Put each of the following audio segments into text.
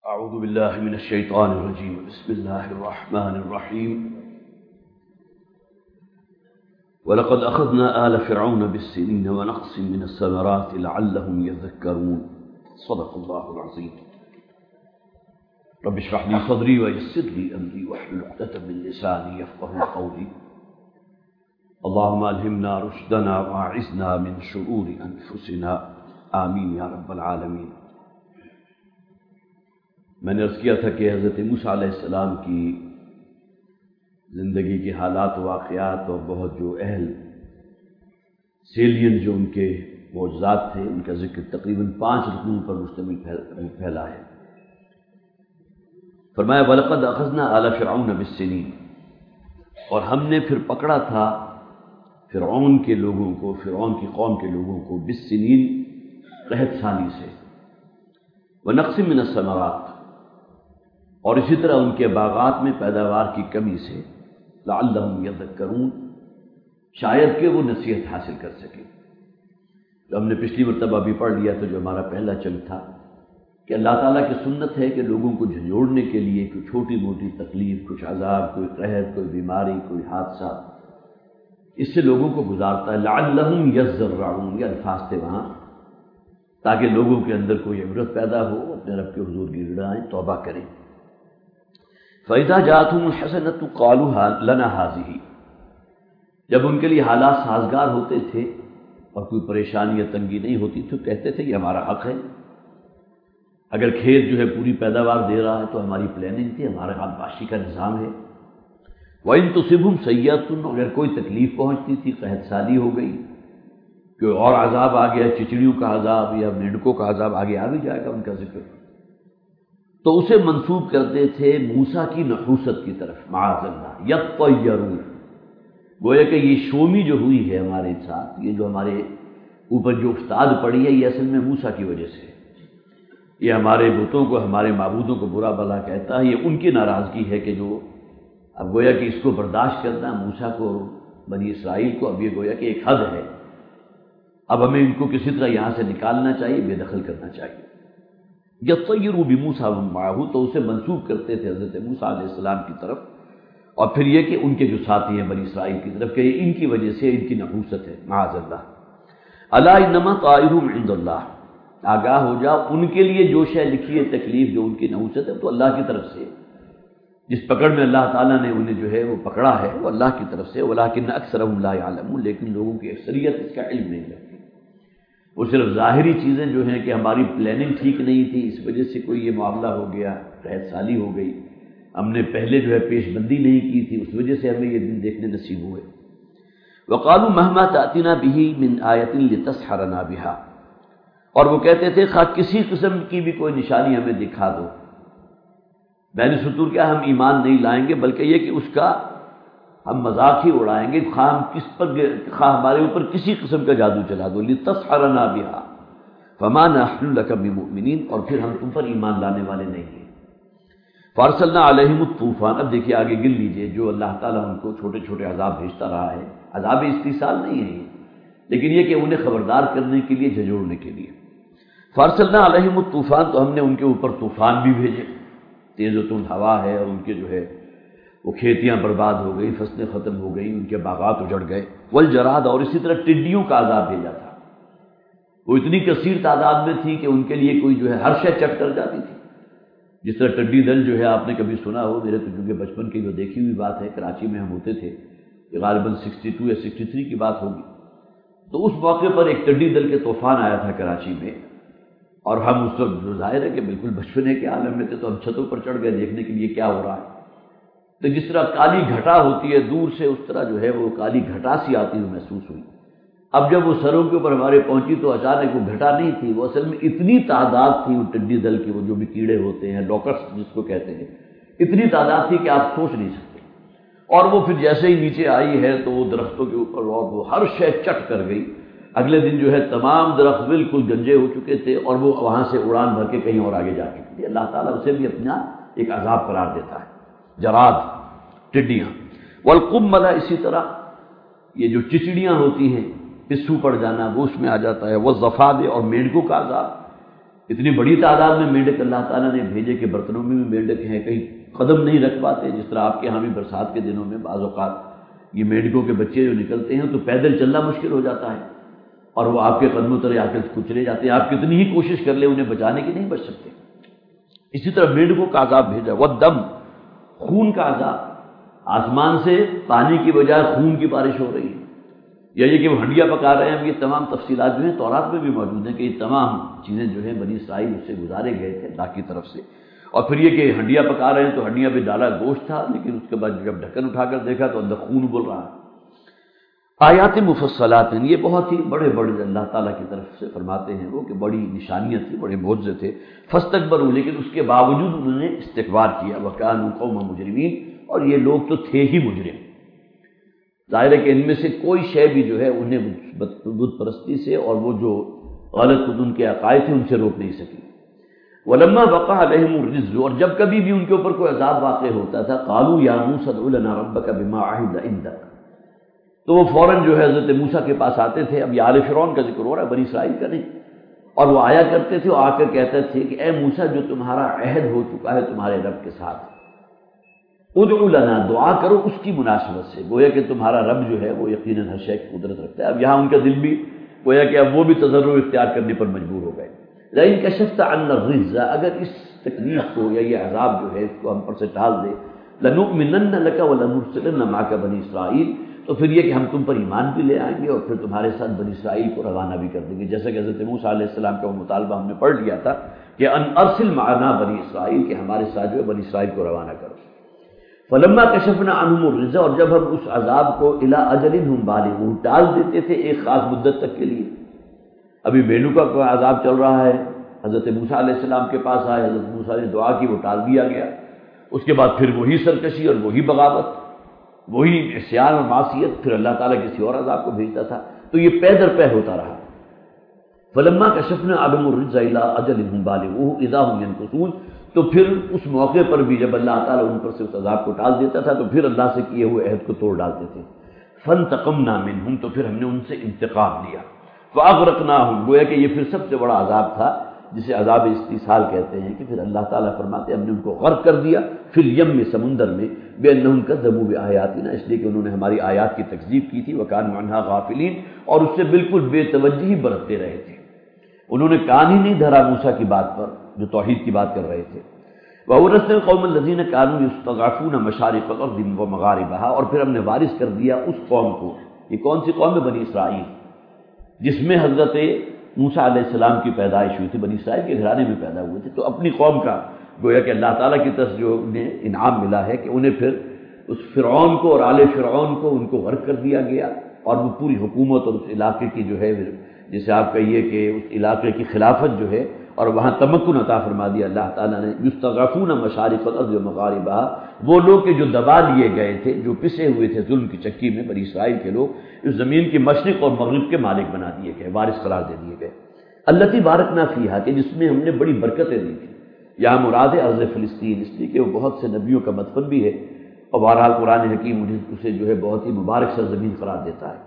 اعوذ باللہ من الشیطان الرجیم بسم اللہ الرحمن الرحیم وَلَقَدْ أَخَذْنَا آلَ فِرْعَوْنَ بِالسِّنِينَ وَنَقْصٍ مِّنَ الثَّمَرَاتِ لَعَلَّهُمْ يَذَّكَّرُونَ صدق اللہ العظیم۔ رب اشرح لي صدری ويسر لي أمري واحلل عقدة من لساني يفقهوا قولي اللهم ألهمنا رشدنا وأعذنا من شرور أنفسنا آمین یا رب العالمین۔ میں نے عرض کیا تھا کہ حضرت موسیٰ علیہ السلام کی زندگی کے حالات و واقعات اور بہت جو اہل سیلین جو ان کے معجزات تھے ان کا ذکر تقریباً 5 رکنوں پر مشتمل پھیلا ہے۔ فرمایا وَلَقَدْ أَخَذْنَا آلَ فِرْعَوْنَ بِالسِّنِينَ، اور ہم نے پھر پکڑا تھا فرعون کے لوگوں کو، فرعون کی قوم کے لوگوں کو بالسنین قحط سالی سے، وَنَقْصٍ مِّنَ الثَّمَرَاتِ، اور اسی طرح ان کے باغات میں پیداوار کی کمی سے، لعلہم یذکرون، شاید کہ وہ نصیحت حاصل کر سکیں۔ جو ہم نے پچھلی مرتبہ بھی پڑھ لیا تھا، جو ہمارا پہلا چنک تھا کہ اللہ تعالیٰ کی سنت ہے کہ لوگوں کو جھنجھوڑنے کے لیے کوئی چھوٹی موٹی تکلیف، کچھ عذاب، کوئی قحط، کوئی بیماری، کوئی حادثہ، اس سے لوگوں کو گزارتا ہے۔ لعلہم یذرعون، یہ الفاظ تھے وہاں، تاکہ لوگوں کے اندر کوئی عبرت پیدا ہو، اپنے رب کے حضور گڑ گڑائیں، توبہ کریں۔ فَإِذَا جَاءَتْهُمُ الْحَسَنَةُ قَالُوا لَنَا هَٰذِهِ، جب ان کے لیے حالات سازگار ہوتے تھے اور کوئی پریشانی یا تنگی نہیں ہوتی تو کہتے تھے یہ ہمارا حق ہے۔ اگر کھیت جو ہے پوری پیداوار دے رہا ہے تو ہماری پلاننگ تھی، ہمارا آبپاشی کا نظام ہے۔ وَإِن تُصِبْهُمْ سَیِّئَةٌ، اگر کوئی تکلیف پہنچتی تھی، قحط سالی ہو گئی، کوئی اور عذاب آ گیا، چچڑیوں کا عذاب یا مینڈکوں کا عذاب، آگے آ بھی جائے گا ان کا ذکر، تو اسے منسوب کرتے تھے موسیٰ کی نحوست کی طرف، معاذ اللہ، یطیرون، گویا کہ یہ شومی جو ہوئی ہے ہمارے ساتھ، یہ جو ہمارے اوپر جو افتاد پڑی ہے، یہ اصل میں موسیٰ کی وجہ سے، یہ ہمارے بتوں کو، ہمارے معبودوں کو برا بھلا کہتا ہے، یہ ان کی ناراضگی ہے کہ جو اب گویا کہ اس کو برداشت کرنا موسیٰ کو، بنی اسرائیل کو، اب یہ گویا کہ ایک حد ہے، اب ہمیں ان کو کسی طرح یہاں سے نکالنا چاہیے، بے دخل کرنا چاہیے۔ یطیروا بموسیٰ ومن معہ، تو اسے منسوب کرتے تھے حضرت موسیٰ علیہ السلام کی طرف، اور پھر یہ کہ ان کے جو ساتھی ہیں بنی اسرائیل کی طرف، کہ یہ ان کی وجہ سے، ان کی نحوست ہے، معاذ اللہ۔ الا انما طائرهم عند اللہ، آگاہ ہو جاؤ، ان کے لیے جو شے لکھی ہے، تکلیف جو ان کی نحوست ہے، تو اللہ کی طرف سے، جس پکڑ میں اللہ تعالیٰ نے انہیں جو ہے وہ پکڑا ہے، وہ اللہ کی طرف سے۔ ولکن اکثرهم لا يعلمون، لیکن لوگوں کی اکثریت اس کا علم نہیں رکھتی، وہ صرف ظاہری چیزیں جو ہیں کہ ہماری پلاننگ ٹھیک نہیں تھی، اس وجہ سے کوئی یہ معاملہ ہو گیا، قحط سالی ہو گئی، ہم نے پہلے جو ہے پیش بندی نہیں کی تھی، اس وجہ سے ہمیں یہ دن دیکھنے نصیب ہوئے۔ وقالوا مهما تأتنا به من آیۃ لتسحرنا بها، اور وہ کہتے تھے خواہ کسی قسم کی بھی کوئی نشانی ہمیں دکھا دو، بین سطور کیا، ہم ایمان نہیں لائیں گے، بلکہ یہ کہ اس کا ہم مذاق ہی اڑائیں گے، خواہ ہمارے اوپر کسی قسم کا جادو چلا دو، لتسحرنا بها فما نحن لك بمؤمنین، اور پھر ہم تم پر ایمان لانے والے نہیں ہیں۔ فارسلنا علیہم الطوفان، اب دیکھیے آگے گن لیجئے، جو اللہ تعالیٰ ان کو چھوٹے چھوٹے عذاب بھیجتا رہا ہے، عذاب استیصال نہیں ہے یہ، لیکن یہ کہ انہیں خبردار کرنے کے لیے، جھنجھوڑنے کے لیے۔ فارسلنا علیہم الطوفان، تو ہم نے ان کے اوپر طوفان بھی بھیجے، تیز و تند ہوا ہے، اور ان کے جو ہے وہ کھیتیاں برباد ہو گئی، فصلیں ختم ہو گئی، ان کے باغات اجڑ گئے۔ والجراد، اور اسی طرح ٹڈیوں کا عذاب بھیجا تھا، وہ اتنی کثیر تعداد میں تھی کہ ان کے لیے کوئی جو ہے ہر شے چٹ کر جاتی تھی۔ جس طرح ٹڈی دل جو ہے آپ نے کبھی سنا ہو، میرے تو کیونکہ بچپن کی جو دیکھی ہوئی بات ہے، کراچی میں ہم ہوتے تھے، یہ غالباً 62 یا 63 کی بات ہوگی، تو اس موقع پر ایک ٹڈی دل کے طوفان آیا تھا کراچی میں، اور ہم اس وقت ظاہر ہے کہ بالکل بچپنے کے عالم میں تھے، تو ہم چھتوں پر چڑھ گئے دیکھنے کے لیے کیا ہو رہا ہے۔ تو جس طرح کالی گھٹا ہوتی ہے دور سے، اس طرح جو ہے وہ کالی گھٹا سی آتی ہوئی محسوس ہوئی۔ اب جب وہ سروں کے اوپر ہمارے پہنچی تو اچانک وہ گھٹا نہیں تھی، وہ اصل میں اتنی تعداد تھی، وہ ٹڈی دل کے، وہ جو بھی کیڑے ہوتے ہیں، لوکسٹ جس کو کہتے ہیں، اتنی تعداد تھی کہ آپ سوچ نہیں سکتے۔ اور وہ پھر جیسے ہی نیچے آئی ہے تو وہ درختوں کے اوپر، اور وہ ہر شے چٹ کر گئی۔ اگلے دن جو ہے تمام درخت بالکل گنجے ہو چکے تھے، اور وہ وہاں سے اڑان بھر کے کہیں اور آگے جا چکے تھے۔ اللہ تعالیٰ اسے بھی اپنا ایک عذاب قرار دیتا ہے، جراد، ٹڈیاں۔ والقمل، اسی طرح یہ جو چچڑیاں ہوتی ہیں، پسو پڑ جانا، وہ اس میں آ جاتا ہے۔ والضفادع، اور مینڈکوں کا عذاب، اتنی بڑی تعداد میں میंढک اللہ تعالیٰ نے بھیجے کہ برتنوں میں بھی میंڈک ہیں، کہیں قدم نہیں رکھ پاتے. جس طرح آپ کے یہاں بھی برسات کے دنوں میں بعض اوقات یہ میںڈکوں کے بچے جو نکلتے ہیں تو پیدل چلنا مشکل ہو جاتا ہے اور وہ آپ کے قدموں تلے آ کے کچلے جاتے ہیں. آپ کتنی ہی کوشش کر لیں انہیں بچانے کی نہیں بچ سکتے. اسی طرح میںڈکوں کا عذاب بھیجا. والدم، خون کا عذاب. آسمان سے پانی کی بجائے خون کی بارش ہو رہی ہے، یا یہ کہ وہ ہنڈیا پکا رہے ہیں. اب یہ تمام تفصیلات جو ہیں تورات میں بھی موجود ہیں کہ یہ تمام چیزیں جو ہیں بنی اسرائیل اس سے گزارے گئے تھے اللہ کی طرف سے. اور پھر یہ کہ ہنڈیا پکا رہے ہیں تو ہنڈیا پہ ڈالا گوشت تھا، لیکن اس کے بعد جب ڈھکن اٹھا کر دیکھا تو اندر خون بول رہا ہے. آیات مفصلات ہیں، یہ بہت ہی بڑے بڑے اللہ تعالیٰ کی طرف سے فرماتے ہیں وہ کہ بڑی نشانیاں تھیں، بڑے معجزے تھے. فاستکبروا، لیکن اس کے باوجود انہوں نے استکبار کیا. وکانوا قوما مجرمین، اور یہ لوگ تو تھے ہی مجرم. ظاہر ہے کہ ان میں سے کوئی شے بھی جو ہے انہیں بت پرستی سے اور وہ جو غلط ان کے عقائد تھے ان سے روک نہیں سکی. ولما وقع علیہم الرجز، اور جب کبھی بھی ان کے اوپر کوئی عذاب واقع ہوتا تھا، قالوا یا موسیٰ ادع لنا ربک بما عہد عندک، تو وہ فوراً جو ہے حضرت موسیٰ کے پاس آتے تھے. اب یہ آل فرعون کا ذکر ہو رہا ہے، بنی اسرائیل کا نہیں. اور وہ آیا کرتے تھے اور آ کر کہتے تھے کہ اے موسیٰ، جو تمہارا عہد ہو چکا ہے تمہارے رب کے ساتھ، ادعو لنا، دعا کرو اس کی مناسبت سے. گویا کہ تمہارا رب جو ہے وہ یقیناً ہر شے کی قدرت رکھتا ہے. اب یہاں ان کا دل بھی گویا کہ اب وہ بھی تضرع اختیار کرنے پر مجبور ہو گئے. لئن کشفت عنا الرجز، اگر اس تکلیف کو یا یہ عذاب جو ہے اس کو ہم پر سے ٹال دے، لنؤمنن لک ولنرسلن معک بنی اسرائیل، تو پھر یہ کہ ہم تم پر ایمان بھی لے آئیں گے اور پھر تمہارے ساتھ بنی اسرائیل کو روانہ بھی کر دیں گے. جیسا کہ حضرت موسیٰ علیہ السلام کا وہ مطالبہ ہم نے پڑھ لیا تھا کہ ان ارسل معنا بنی اسرائیل، کہ ہمارے ساتھ جو ہے بنی اسرائیل کو روانہ کرو. فلما کشفنا عنہم الرجز، اور جب ہم اس عذاب کو الی اجل ہم بالغون، ٹال دیتے تھے ایک خاص مدت تک کے لیے. ابھی بیلو کا کوئی عذاب چل رہا ہے، حضرت موسیٰ علیہ السلام کے پاس آئے، حضرت موسیٰ نے دعا کی، وہ ٹال دیا گیا. اس کے بعد پھر وہی سرکشی اور وہی بغاوت، وہی عصیان اور معصیت، پھر اللہ تعالیٰ کسی اور عذاب کو بھیجتا تھا. تو یہ پے در پے ہوتا رہا. فلما کشفنا عنہم الرجز الی اجل ہم بالغوہ اذا هم ینکثون، تو پھر اس موقع پر بھی جب اللہ تعالیٰ ان پر سے اس عذاب کو ٹال دیتا تھا تو پھر اللہ سے کیے ہوئے عہد کو توڑ ڈالتے تھے. فانتقمنا منہم، تو پھر ہم نے ان سے انتقام لیا. فاغرقناہم، گویا کہ یہ پھر سب سے بڑا عذاب تھا جسے عذاب استیصال کہتے ہیں، کہ پھر اللہ تعالیٰ فرماتے ہیں ہم نے ان کو غرق کر دیا پھر یم میں، سمندر میں، بانہم کذبوا بآیاتنا، اس لیے کہ انہوں نے ہماری آیات کی تکذیب کی تھی. وکانوا عنہا غافلین، اور اس سے بالکل بے توجہی برتتے رہے تھے. انہوں نے کان ہی نہیں دھرا موسیٰ کی بات پر جو توحید کی بات کر رہے تھے. وَأَوْرَثْنَا الْقَوْمَ الَّذِينَ كَانُوا يَسْتَضْعَفُونَ مَشَارِقَ الْأَرْضِ وَمَغَارِبَهَا، اور پھر ہم نے وارث کر دیا اس قوم کو. یہ کون سی قوم ہے؟ بنی اسرائیل، جس میں حضرت موسیٰ علیہ السلام کی پیدائش ہوئی تھی. بنی اسرائیل کے گھرانے میں پیدا ہوئے تھے. تو اپنی قوم کا گویا کہ اللہ تعالیٰ کی طرف جو انہیں انعام ملا ہے کہ انہیں پھر اس فرعون کو اور آل فرعون کو ان کو غرق کر دیا گیا، اور وہ پوری حکومت اور اس علاقے کی جو ہے، جسے آپ کہیے کہ اس علاقے کی خلافت جو ہے اور وہاں تمکن عطا فرما دیا اللہ تعالیٰ نے. یستضعفون مشارق الارض ومغاربها، وہ لوگ کہ جو دبا لیے گئے تھے، جو پسے ہوئے تھے ظلم کی چکی میں، بنی اسرائیل کے لوگ اس زمین کی مشرق اور مغرب کے مالک بنا دیے گئے، وارث قرار دے دیے گئے. التی بارکنا فیہا، کہ جس میں ہم نے بڑی برکتیں دی تھیں. یہاں مراد ہے ارض فلسطین، اس لیے کہ وہ بہت سے نبیوں کا مدفن بھی ہے، اور بہرحال قرآن حکیم اسے جو ہے بہت ہی مبارک سرزمین قرار دیتا ہے.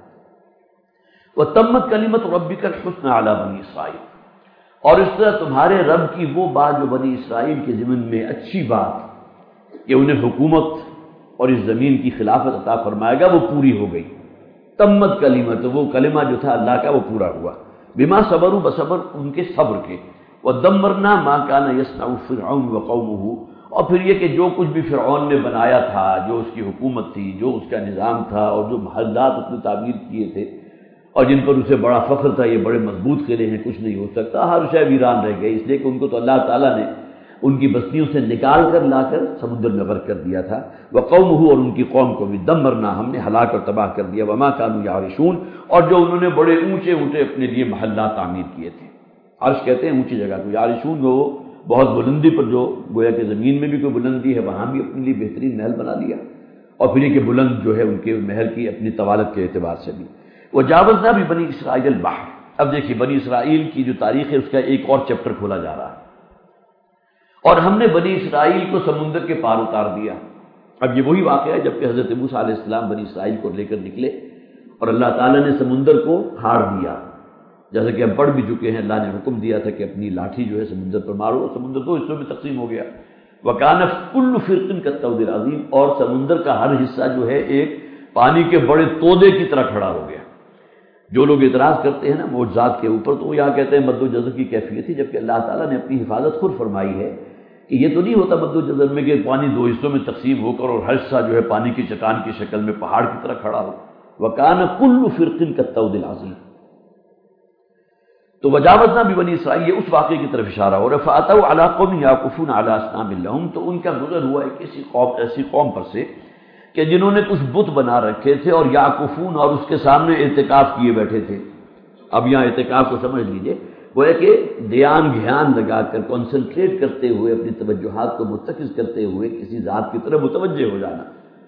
وَتَمَّتْ كَلِمَةُ رَبِّكَ الْحُسْنَى عَلَىٰ بَنِي إِسْرَائِيلَ، اور اس طرح تمہارے رب کی وہ بات جو بنی اسرائیل کے ضمن میں اچھی بات کہ انہیں حکومت اور اس زمین کی خلافت عطا فرمائے گا، وہ پوری ہو گئی. تمت کلمت، وہ کلمہ جو تھا اللہ کا وہ پورا ہوا. بما صبروا، بصبر ان کے صبر کے. ودمرنا ما كان يصنع فرعون وقومه، اور پھر یہ کہ جو کچھ بھی فرعون نے بنایا تھا، جو اس کی حکومت تھی، جو اس کا نظام تھا، اور جو محلات اس نے تعمیر کیے تھے اور جن پر اسے بڑا فخر تھا، یہ بڑے مضبوط قلعے ہیں، کچھ نہیں ہو سکتا، ہر شے ویران رہ گئی. اس لیے کہ ان کو تو اللہ تعالیٰ نے ان کی بستیوں سے نکال کر لا کر سمندر میں غرق کر دیا تھا. وقومہ، اور ان کی قوم کو بھی دمرنا، ہم نے ہلاک اور تباہ کر دیا. وما كانوا يعرشون، اور جو انہوں نے بڑے اونچے اونچے اپنے لیے محلات تعمیر کیے تھے. عرش کہتے ہیں اونچی جگہ کو، یعرشون وہ بہت بلندی پر، جو گویا کہ زمین میں بھی کوئی بلندی ہے وہاں بھی اپنے لیے بہترین محل بنا لیا. اور پھر یہ کہ بلند جو ہے ان کے محل کی اپنی طوالت کے اعتبار سے بھی. وجاوزنا بھی بنی اسرائیل البحر، اب دیکھیے بنی اسرائیل کی جو تاریخ ہے اس کا ایک اور چیپٹر کھولا جا رہا ہے. اور ہم نے بنی اسرائیل کو سمندر کے پار اتار دیا. اب یہ وہی واقعہ ہے جب کہ حضرت موسیٰ علیہ السلام بنی اسرائیل کو لے کر نکلے اور اللہ تعالیٰ نے سمندر کو پھاڑ دیا جیسا کہ ہم پڑھ بھی چکے ہیں، اللہ نے حکم دیا تھا کہ اپنی لاٹھی جو ہے سمندر پر مارو، سمندر دو حصوں میں تقسیم ہو گیا۔ وَكَانَ كُلُّ فِرْقٍ كَالطَّوْدِ الْعَظِيمِ، اور سمندر کا ہر حصہ جو ہے ایک پانی کے بڑے تودے کی طرح کھڑا ہو گیا۔ جو لوگ اعتراض کرتے ہیں نا معجزات کے اوپر، تو وہ یہاں کہتے ہیں مد و جزر کی کیفیت تھی، جبکہ اللہ تعالیٰ نے اپنی حفاظت خود فرمائی ہے کہ یہ تو نہیں ہوتا مد و جزر میں کہ پانی دو حصوں میں تقسیم ہو کر اور ہر حصہ جو ہے پانی کی چٹان کی شکل میں پہاڑ کی طرح کھڑا ہو۔ وَكَانَ كُلُّ فِرْقٍ كَالطَّوْدِ الْعَظِيمِ۔ تو وجاوزنا ببنی اسرائیل، یہ اس واقعے کی طرف اشارہ ہو رہا ہے۔ فَأَتَوْا عَلَىٰ قَوْمٍ يَعْكُفُونَ عَلَىٰ أَصْنَامٍ لَهُمْ، تو ان کا گزر ہوا ایک ایسی قوم پر سے کہ جنہوں نے کچھ بت بنا رکھے تھے اور یعکفون، اور اس کے سامنے اعتکاف کیے بیٹھے تھے۔ اب یہاں اعتکاف کو سمجھ لیجئے، وہ ہے کہ دھیان لگا کر کنسنٹریٹ کرتے ہوئے اپنی توجہات کو مرتکز کرتے ہوئے کسی ذات کی طرف متوجہ ہو جانا۔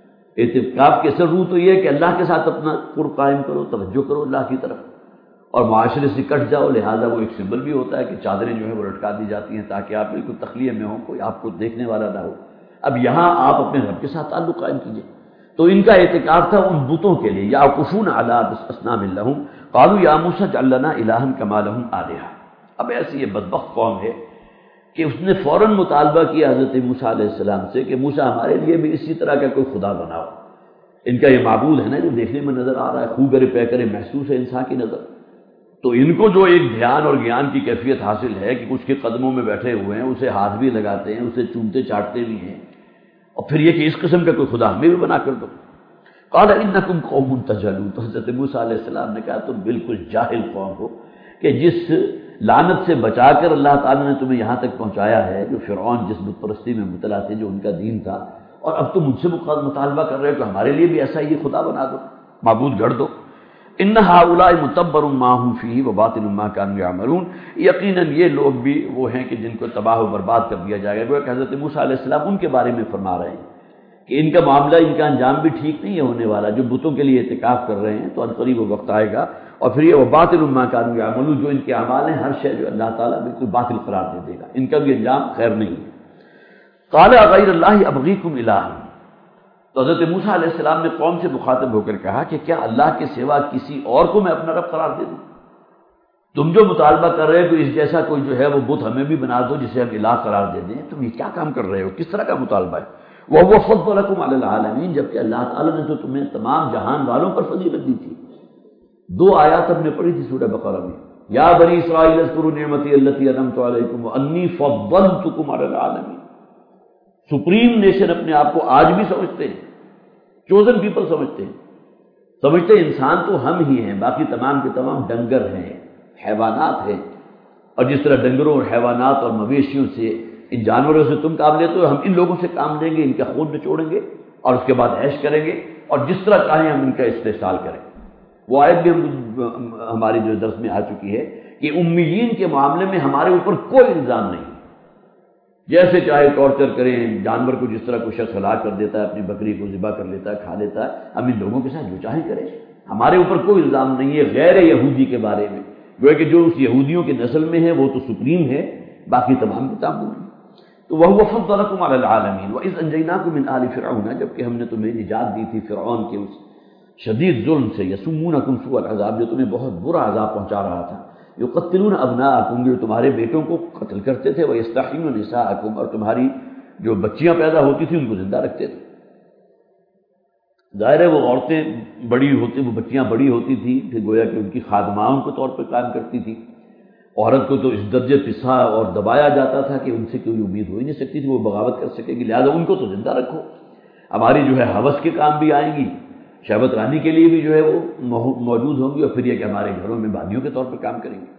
اعتکاف کی اصل روح تو یہ ہے کہ اللہ کے ساتھ اپنا قرب قائم کرو، توجہ کرو اللہ کی طرف، اور معاشرے سے کٹ جاؤ، لہٰذا وہ ایک سمبل بھی ہوتا ہے کہ چادریں جو ہے وہ لٹکا دی جاتی ہیں تاکہ آپ بالکل تخلیہ میں ہوں، کوئی آپ کو دیکھنے والا نہ ہو۔ اب یہاں آپ اپنے رب کے ساتھ تعلق قائم کیجئے۔ تو ان کا اعتکاف تھا ان بتوں کے لیے، یعکفون علی اصنام لہم قالوا یا موسیٰ اجعل لنا الہا کما لہم آلہہ۔ اب ایسی یہ بدبخت قوم ہے کہ اس نے فوراً مطالبہ کیا حضرت موسیٰ علیہ السلام سے کہ موسیٰ ہمارے لیے بھی اسی طرح کا کوئی خدا بناؤ۔ ان کا یہ معبود ہے نا جو دیکھنے میں نظر آ رہا ہے، خو گرے پے کرے محسوس ہے انسان کی نظر، تو ان کو جو ایک دھیان اور گیان کی کیفیت حاصل ہے کہ اس کے قدموں میں بیٹھے ہوئے ہیں، اسے ہاتھ بھی لگاتے ہیں، اسے چومتے چاٹتے بھی ہیں، اور پھر یہ کہ اس قسم کا کوئی خدا ہمیں بھی بنا کر دو۔ قال انکم قوم تجہلون، تو حضرت موسیٰ علیہ السلام نے کہا تم بالکل جاہل قوم ہو کہ جس لعنت سے بچا کر اللہ تعالیٰ نے تمہیں یہاں تک پہنچایا ہے، جو فرعون جس بت پرستی میں مبتلا تھے، جو ان کا دین تھا، اور اب تم ان سے مطالبہ کر رہے ہو کہ ہمارے لیے بھی ایسا ہی خدا بنا دو، معبود گڑھ دو۔ ان ہؤلاء متبر ما هم فیہ وباطل ما كانوا یعملون، یقیناً یہ لوگ بھی وہ ہیں کہ جن کو تباہ و برباد کر دیا جائے گا۔ گویا کہ حضرت موسیٰ علیہ السلام ان کے بارے میں فرما رہے ہیں کہ ان کا معاملہ، ان کا انجام بھی ٹھیک نہیں ہے ہونے والا، جو بتوں کے لیے اعتکاف کر رہے ہیں، تو عنقریب وہ وقت آئے گا، اور پھر یہ وباطل ما كانوا یعملون، جو ان کے اعمال ہیں ہر شے جو اللہ تعالیٰ بالکل باطل قرار دے دے گا، ان کا بھی انجام خیر نہیں ہے۔ قال غیر اللہ ابغیکم الہا، تو حضرت موسیٰ علیہ السلام نے قوم سے مخاطب ہو کر کہا کہ کیا اللہ کے سوا کسی اور کو میں اپنا رب قرار دے دوں؟ تم جو مطالبہ کر رہے ہو کہ اس جیسا کوئی جو ہے وہ بت ہمیں بھی بنا دو جسے ہم الہ قرار دے دیں، تم یہ کیا کام کر رہے ہو؟ کس طرح کا مطالبہ ہے؟ وَهُوَ فَضَّلَكُمْ عَلَى الْعَالَمِينَ، جبکہ اللہ تعالیٰ نے تو تمہیں تمام جہان والوں پر فضیلت دی تھی۔ دو آیات ہم نے پڑھی تھی سورہ بقرہ میں، یا بنی اسرائیل اذکروا نعمتی التی انعمت علیکم وانی فضلتکم علی العالمین۔ سپریم نیشن اپنے آپ کو آج بھی سمجھتے ہیں، چوزن پیپل سمجھتے ہیں، انسان تو ہم ہی ہیں، باقی تمام کے تمام ڈنگر ہیں، حیوانات ہیں، اور جس طرح ڈنگروں اور حیوانات اور مویشیوں سے، ان جانوروں سے تم کام لیتے ہو، ہم ان لوگوں سے کام لیں گے، ان کا خون نچوڑیں گے اور اس کے بعد عیش کریں گے، اور جس طرح چاہیں ہم ان کا استحصال کریں۔ وہ آیت بھی ہماری جو درس میں آ چکی ہے کہ امیین کے معاملے میں ہمارے اوپر کوئی الزام نہیں، جیسے چاہے ٹارچر کریں، جانور کو جس طرح کوئی شخص ہلاک کر دیتا ہے، اپنی بکری کو ذبح کر لیتا ہے، کھا لیتا ہے، ہم ان لوگوں کے ساتھ جو چاہیں کریں، ہمارے اوپر کوئی الزام نہیں ہے غیر یہودی کے بارے میں، گویا کہ جو اس یہودیوں کی نسل میں ہے وہ تو سپریم ہے، باقی تمام کتاب نہیں۔ تو وَهُوَ فَضَّلَكُمْ عَلَى الْعَالَمِينَ وَإِذْ أَنجَيْنَاكُم مِّنْ آلِ فِرْعَوْنَ، جبکہ ہم نے تمہیں نجات دی تھی فرعون کے اس شدید ظلم سے، یسومونکم سوء العذاب، جو تمہیں بہت برا عذاب پہنچا رہا تھا، یقتلون ابناءکم، جو تمہارے بیٹوں کو قتل کرتے تھے، ویستحیون نساءکم، اور تمہاری جو بچیاں پیدا ہوتی تھیں ان کو زندہ رکھتے تھے۔ ظاہر ہے وہ عورتیں بڑی ہوتی، وہ بچیاں بڑی ہوتی تھیں، پھر گویا کہ ان کی خادماؤں کے طور پر کام کرتی تھی۔ عورت کو تو اس درجے پسا اور دبایا جاتا تھا کہ ان سے کوئی امید ہو ہی نہیں سکتی تھی وہ بغاوت کر سکے گی، لہٰذا ان کو تو زندہ رکھو، ہماری جو ہے حوث کے کام بھی آئیں گی، شہوت رانی کے لیے بھی جو ہے وہ موجود ہوں گی، اور پھر یہ کہ ہمارے گھروں میں بانیوں کے طور پر کام کریں گے۔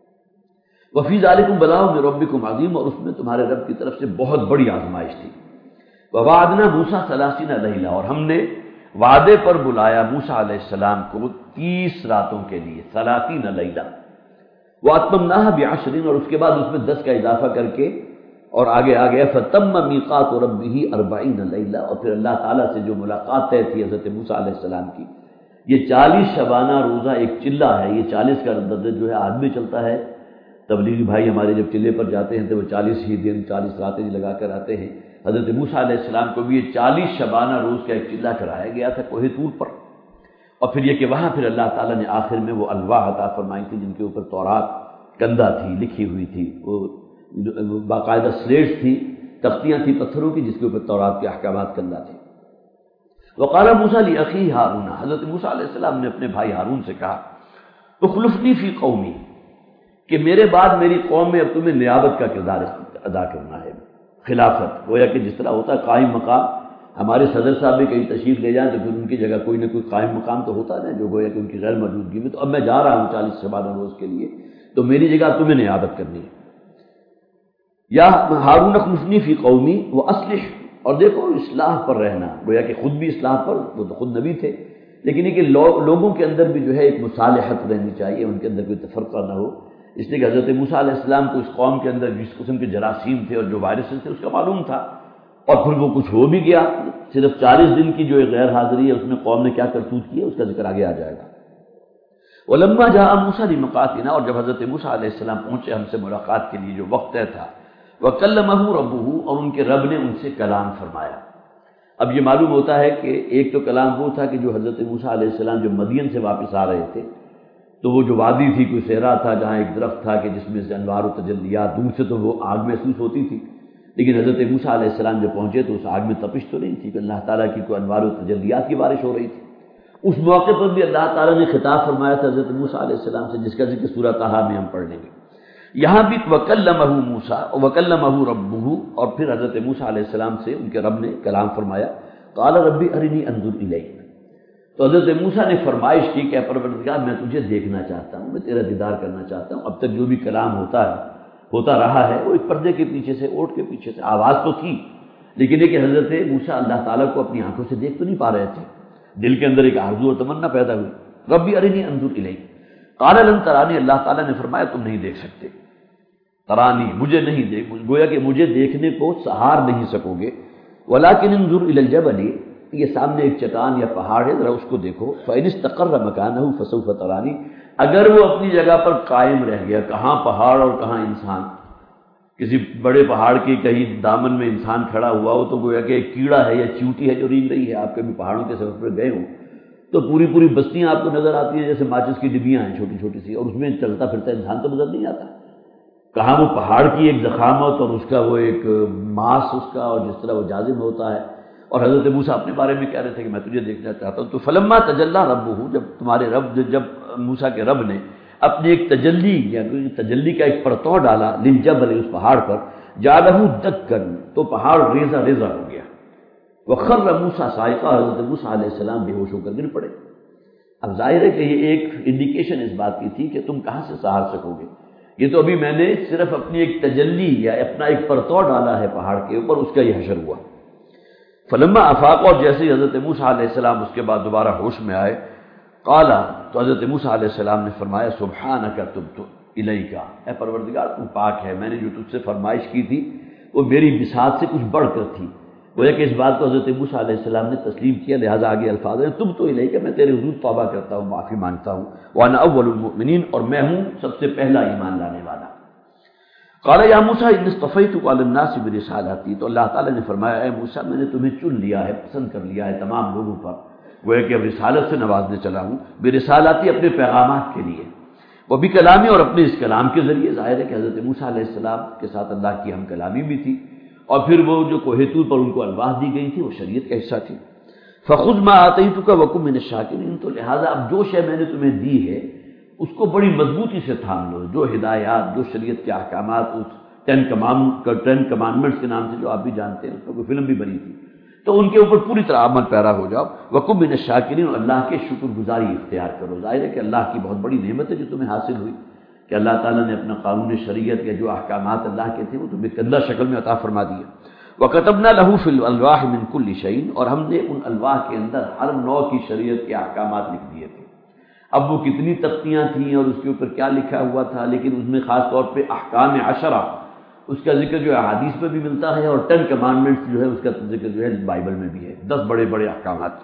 وفی ذالکم بلاء من ربکم عظیم، اور اس میں تمہارے رب کی طرف سے بہت بڑی آزمائش تھی۔ ووعدنا موسیٰ 30 لیلہ، اور ہم نے وعدے پر بلایا موسیٰ علیہ السلام کو 30 راتوں کے لیے، 30 لیلہ، واتممناها ب10، اور اس کے بعد اس میں 10 کا اضافہ کر کے اور آگے فتم میقات ربہ 40 لیلہ، اور پھر اللہ تعالیٰ سے جو ملاقات طے تھی حضرت موسیٰ علیہ السلام کی، یہ 40 شبانہ روزہ ایک چلہ ہے، یہ 40 کا عدد جو ہے آج بھی چلتا ہے۔ تبلیغی بھائی ہمارے جب چلے پر جاتے ہیں تو وہ 40 ہی دن 40 راتیں لگا کر آتے ہیں۔ حضرت موسیٰ علیہ السلام کو بھی یہ 40 شبانہ روز کا ایک چلہ چڑھایا گیا تھا کوہ طور پر، اور پھر یہ کہ وہاں پھر اللہ تعالیٰ نے آخر میں وہ الواح عطا فرمائی تھی جن کے اوپر تورات کندہ تھی، لکھی ہوئی تھی، وہ باقاعدہ سلیٹس تھی، تختیاں تھیں پتھروں کی جس کے اوپر تورات کے احکامات کندہ تھے۔ وقال موسیٰ لأخیہ ہارون، حضرت موسیٰ علیہ السلام نے اپنے بھائی ہارون سے کہا اخلفنی فی قومی، کہ میرے بعد میری قوم میں اب تمہیں نیابت کا کردار ادا کرنا ہے، خلافت، گویا کہ جس طرح ہوتا ہے قائم مقام، ہمارے صدر صاحب بھی کہیں تشریف لے جائیں تو پھر ان کی جگہ کوئی نہ کوئی قائم مقام تو ہوتا ہے جو گویا کہ ان کی غیر موجودگی میں، تو اب میں جا رہا ہوں 40 سے 12 روز کے لیے، تو میری جگہ تمہیں نیابت کرنی ہے۔ یا ہارون اخلفنی فی قومی واصلح، اور دیکھو اصلاح پر رہنا، گویا کہ خود بھی اصلاح پر، وہ تو خود نبی تھے، لیکن یہ کہ لوگوں کے اندر بھی جو ہے ایک مصالحت رہنی چاہیے، ان کے اندر کوئی تفرقہ نہ ہو، اس لیے کہ حضرت موسیٰ علیہ السلام کو اس قوم کے اندر جس قسم کے جراثیم تھے اور جو وائرسز تھے اس کا معلوم تھا، اور پھر وہ کچھ ہو بھی گیا، صرف 40 دن کی جو غیر حاضری ہے اس میں قوم نے کیا کرتوت کی ہے اس کا ذکر آگے آ جائے گا۔ وَلَمَّا جَاءَ مُوسَىٰ لِمِيقَاتِنَا، اور جب حضرت موسیٰ علیہ السلام پہنچے ہم سے ملاقات کے لیے جو وقت طے تھا، وَكَلَّمَهُ رَبُّهُ، اور ان کے رب نے ان سے کلام فرمایا۔ اب یہ معلوم ہوتا ہے کہ ایک تو کلام وہ تھا کہ جو حضرت موسیٰ علیہ السلام جو مدین سے واپس آ رہے تھے تو وہ جو وادی تھی، کوئی صحرا تھا جہاں ایک درخت تھا کہ جس میں سے انوار و تجلیات، دور سے تو وہ آگ محسوس ہوتی تھی، لیکن حضرت موسیٰ علیہ السلام جب پہنچے تو اس آگ میں تپش تو نہیں تھی، کہ اللہ تعالیٰ کی کوئی انوار و تجلیات کی بارش ہو رہی تھی۔ اس موقع پر بھی اللہ تعالیٰ نے خطاب فرمایا تھا حضرت موسیٰ علیہ السلام سے، جس کا ذکر سورہ طٰہٰ میں ہم پڑھ لیں گے۔ یہاں بھی وَكَلَّمَهُ مُوسَىٰ وَكَلَّمَهُ رَبُّهُ، اور پھر حضرت موسیٰ علیہ السلام سے ان کے رب نے کلام فرمایا، قَالَ رَبِّ أَرِنِي أَنظُرْ إِلَيْكَ، تو حضرت موسیٰ نے فرمائش کی کہ اے پروردگار میں تجھے دیکھنا چاہتا ہوں، میں تیرا دیدار کرنا چاہتا ہوں۔ اب تک جو بھی کلام ہوتا رہا ہے وہ ایک پردے کے پیچھے سے، اوٹ کے پیچھے سے، آواز تو تھی لیکن یہ کہ حضرت موسیٰ اللہ تعالیٰ کو اپنی آنکھوں سے دیکھ تو نہیں پا رہے تھے، دل کے اندر ایک آرزو اور تمنا پیدا ہوئی۔ ربی ارنی انظر الیک، قال لن ترانی، اللہ تعالیٰ نے فرمایا تم نہیں دیکھ سکتے، ترانی مجھے نہیں دیکھ، گویا کہ مجھے دیکھنے کو سہار نہیں سکو گے، ولکن انظر الی الجبل، یہ سامنے ایک چٹان یا پہاڑ ہے، ذرا اس کو دیکھو، فإن استقر مکانہ فسوف ترانی، اگر وہ اپنی جگہ پر قائم رہ گیا، کہاں پہاڑ اور کہاں انسان، کسی بڑے پہاڑ کے کہیں دامن میں انسان کھڑا ہوا ہو تو گویا کہ ایک کیڑا ہے یا چیونٹی ہے جو رینگ رہی ہے، آپ کبھی پہاڑوں کے سفر پر گئے ہوں تو پوری پوری بستیاں آپ کو نظر آتی ہیں جیسے ماچس کی ڈبیاں ہیں چھوٹی چھوٹی سی، اور اس میں چلتا پھرتا انسان تو نظر نہیں آتا، کہاں وہ پہاڑ کی ایک ضخامت اور اس کا وہ ایک ماس اس کا، اور جس طرح وہ جاذب ہوتا ہے۔ اور حضرت موسیٰ اپنے بارے میں کہہ رہے تھے کہ میں تجھے دیکھنا چاہتا ہوں، تو فلما تجلی ربہ، جب تمہارے رب، جب موسیٰ کے رب نے اپنی ایک تجلی یا تجلی کا ایک پرتو ڈالا للجبل، اس پہاڑ پر، جعلہ دکن، تو پہاڑ ریزہ ریزہ ہو گیا، وخر موسیٰ صاعقہ، حضرت موسیٰ علیہ السلام بے ہوش ہو کر گر پڑے۔ اب ظاہر ہے کہ یہ ایک انڈیکیشن اس بات کی تھی کہ تم کہاں سے سہار سکو گے، یہ تو ابھی میں نے صرف اپنی ایک تجلی یا اپنا ایک پرتو ڈالا ہے پہاڑ کے اوپر، اس کا یہ حشر ہوا۔ فلما افاق، اور جیسے ہی حضرت موسیٰ علیہ السلام اس کے بعد دوبارہ ہوش میں آئے، قال، تو حضرت موسیٰ علیہ السلام نے فرمایا، سبحانک تبت الیک، اے پروردگار تو پاک ہے، میں نے جو تجھ سے فرمائش کی تھی وہ میری بساط سے کچھ بڑھ کر تھی۔ گویا کہ اس بات کو حضرت موسیٰ علیہ السلام نے تسلیم کیا، لہٰذا آگے الفاظ ہیں، تبت الیک، میں تیرے حضور توبہ کرتا ہوں، معافی مانگتا ہوں، وانا اول المؤمنین، اور میں ہوں سب سے پہلا ایمان لانے والا۔ قال یا موسیٰ انی اصطفیتک علی الناس برسالتی، تو اللہ تعالیٰ نے فرمایا، اے موسیٰ میں نے تمہیں چن لیا ہے، پسند کر لیا ہے تمام لوگوں پر، گویا کہ اب رسالت سے نوازنے چلا ہوں، برسالاتی، اپنے پیغامات کے لیے، وہ بھی کلامی، اور اپنے اس کلام کے ذریعے، ظاہر ہے کہ حضرت موسیٰ علیہ السلام کے ساتھ اللہ کی ہم کلامی بھی تھی، اور پھر وہ جو کوہ طور پر ان کو الواح دی گئی تھی وہ شریعت کا حصہ تھی۔ فخذ ما آتیتک وکن من الشاکرین، تو لہٰذا اب جو شے میں نے تمہیں دی ہے اس کو بڑی مضبوطی سے تھام لو، جو ہدایات، جو شریعت کے احکامات، اس 10 کمانڈمنٹس کے نام سے جو آپ بھی جانتے ہیں، اس پر کوئی فلم بھی بنی تھی، تو ان کے اوپر پوری طرح عمل پیرا ہو جاؤ، وکن من الشاکرین، اللہ کے شکر گزاری اختیار کرو۔ ظاہر ہے کہ اللہ کی بہت بڑی نعمت ہے جو تمہیں حاصل ہوئی کہ اللہ تعالیٰ نے اپنا قانون شریعت یا جو احکامات اللہ کے تھے وہ تمہیں کندہ شکل میں عطا فرما دیے۔ وَكَتَبْنَا لَهُ فِي الْأَلْوَاحِ مِنْ كُلِّ شَيْءٍ، اور ہم نے ان الواح کے اندر ہر نوع کی شریعت کے احکامات لکھ دیے تھے۔ اب وہ کتنی تختیاں تھیں اور اس کے اوپر کیا لکھا ہوا تھا، لیکن اس میں خاص طور پہ احکام عشرہ، اس کا ذکر جو ہے حدیث میں بھی ملتا ہے، اور 10 کمانڈمنٹس جو ہے اس کا ذکر جو ہے بائبل میں بھی ہے، 10 بڑے بڑے احکامات۔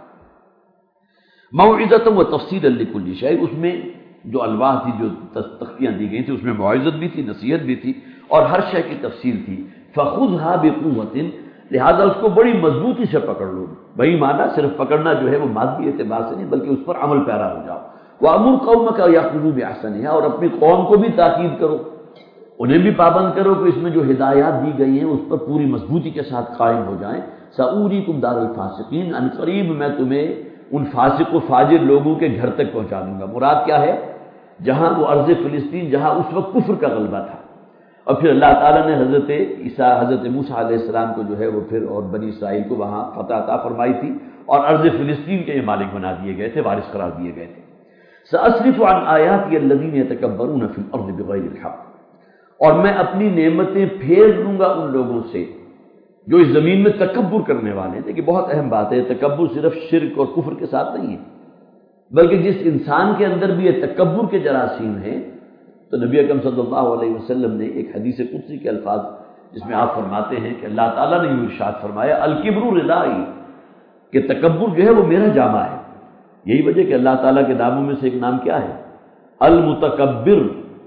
موعظۃ و تفصیلا لکل شیء، اس میں جو الواح تھی، جو تختیاں دی گئی تھیں، اس میں موعظت بھی تھی، نصیحت بھی تھی، اور ہر شے کی تفصیل تھی۔ فخذها بقوۃ، لہذا اس کو بڑی مضبوطی سے پکڑ لو. وہی معنی صرف پکڑنا جو ہے وہ مادی اعتبار سے نہیں بلکہ اس پر عمل پیرا ہو جاؤ. وَأَمُرْ قَوْمَكَ يَأْخُذُوا بِأَحْسَنِهَا، اور اپنی قوم کو بھی تاکید کرو، انہیں بھی پابند کرو کہ اس میں جو ہدایات دی گئی ہیں اس پر پوری مضبوطی کے ساتھ قائم ہو جائیں. سَأُورِيكُمْ دَارَ الْفَاسِقِينَ، ان قریب میں تمہیں ان فاسق و فاجر لوگوں کے گھر تک پہنچا دوں گا. مراد کیا ہے؟ جہاں وہ ارض فلسطین جہاں اس وقت کفر کا غلبہ تھا، اور پھر اللہ تعالیٰ نے حضرت عیسیٰ حضرت موسیٰ علیہ السلام کو جو ہے وہ پھر اور بنی اسرائیل کو وہاں فتح عطا فرمائی تھی، اور ارض فلسطین کے یہ مالک بنا دیے گئے تھے، وارث قرار دیے گئے تھے. سأصرف عن آیاتی الذین یتکبرون فی الارض بغیر الحق، اور میں اپنی نعمتیں پھیر دوں گا ان لوگوں سے جو اس زمین میں تکبر کرنے والے ہیں. دیکھیے بہت اہم بات ہے، تکبر صرف شرک اور کفر کے ساتھ نہیں ہے، بلکہ جس انسان کے اندر بھی یہ تکبر کے جراثیم ہیں. تو نبی اکرم صلی اللہ علیہ وسلم نے ایک حدیث قدسی کے الفاظ جس میں آپ فرماتے ہیں کہ اللہ تعالیٰ نے یہ ارشاد فرمایا الکبر ردائی، کہ تکبر جو ہے وہ میرا جامہ ہے. یہی وجہ کہ اللہ تعالیٰ کے ناموں میں سے ایک نام کیا ہے؟ المتکبر.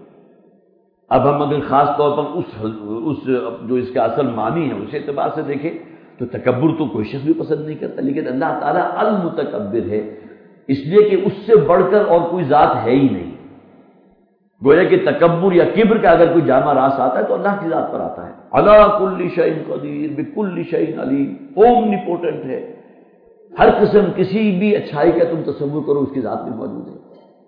اب ہم اگر خاص طور پر اس جو اس کا اصل معنی ہے اس اعتبار سے دیکھیں تو تکبر تو کوئی شخص بھی پسند نہیں کرتا، لیکن اللہ تعالیٰ المتکبر ہے اس لیے کہ اس سے بڑھ کر اور کوئی ذات ہے ہی نہیں. گویا کہ تکبر یا کبر کا اگر کوئی جامع راس آتا ہے تو اللہ کی ذات پر آتا ہے. علی کل شیء قدیر بکل شیء علیم، اومنیپوٹنٹ ہے، ہر قسم کسی بھی اچھائی کا تم تصور کرو اس کی ذات میں موجود ہے.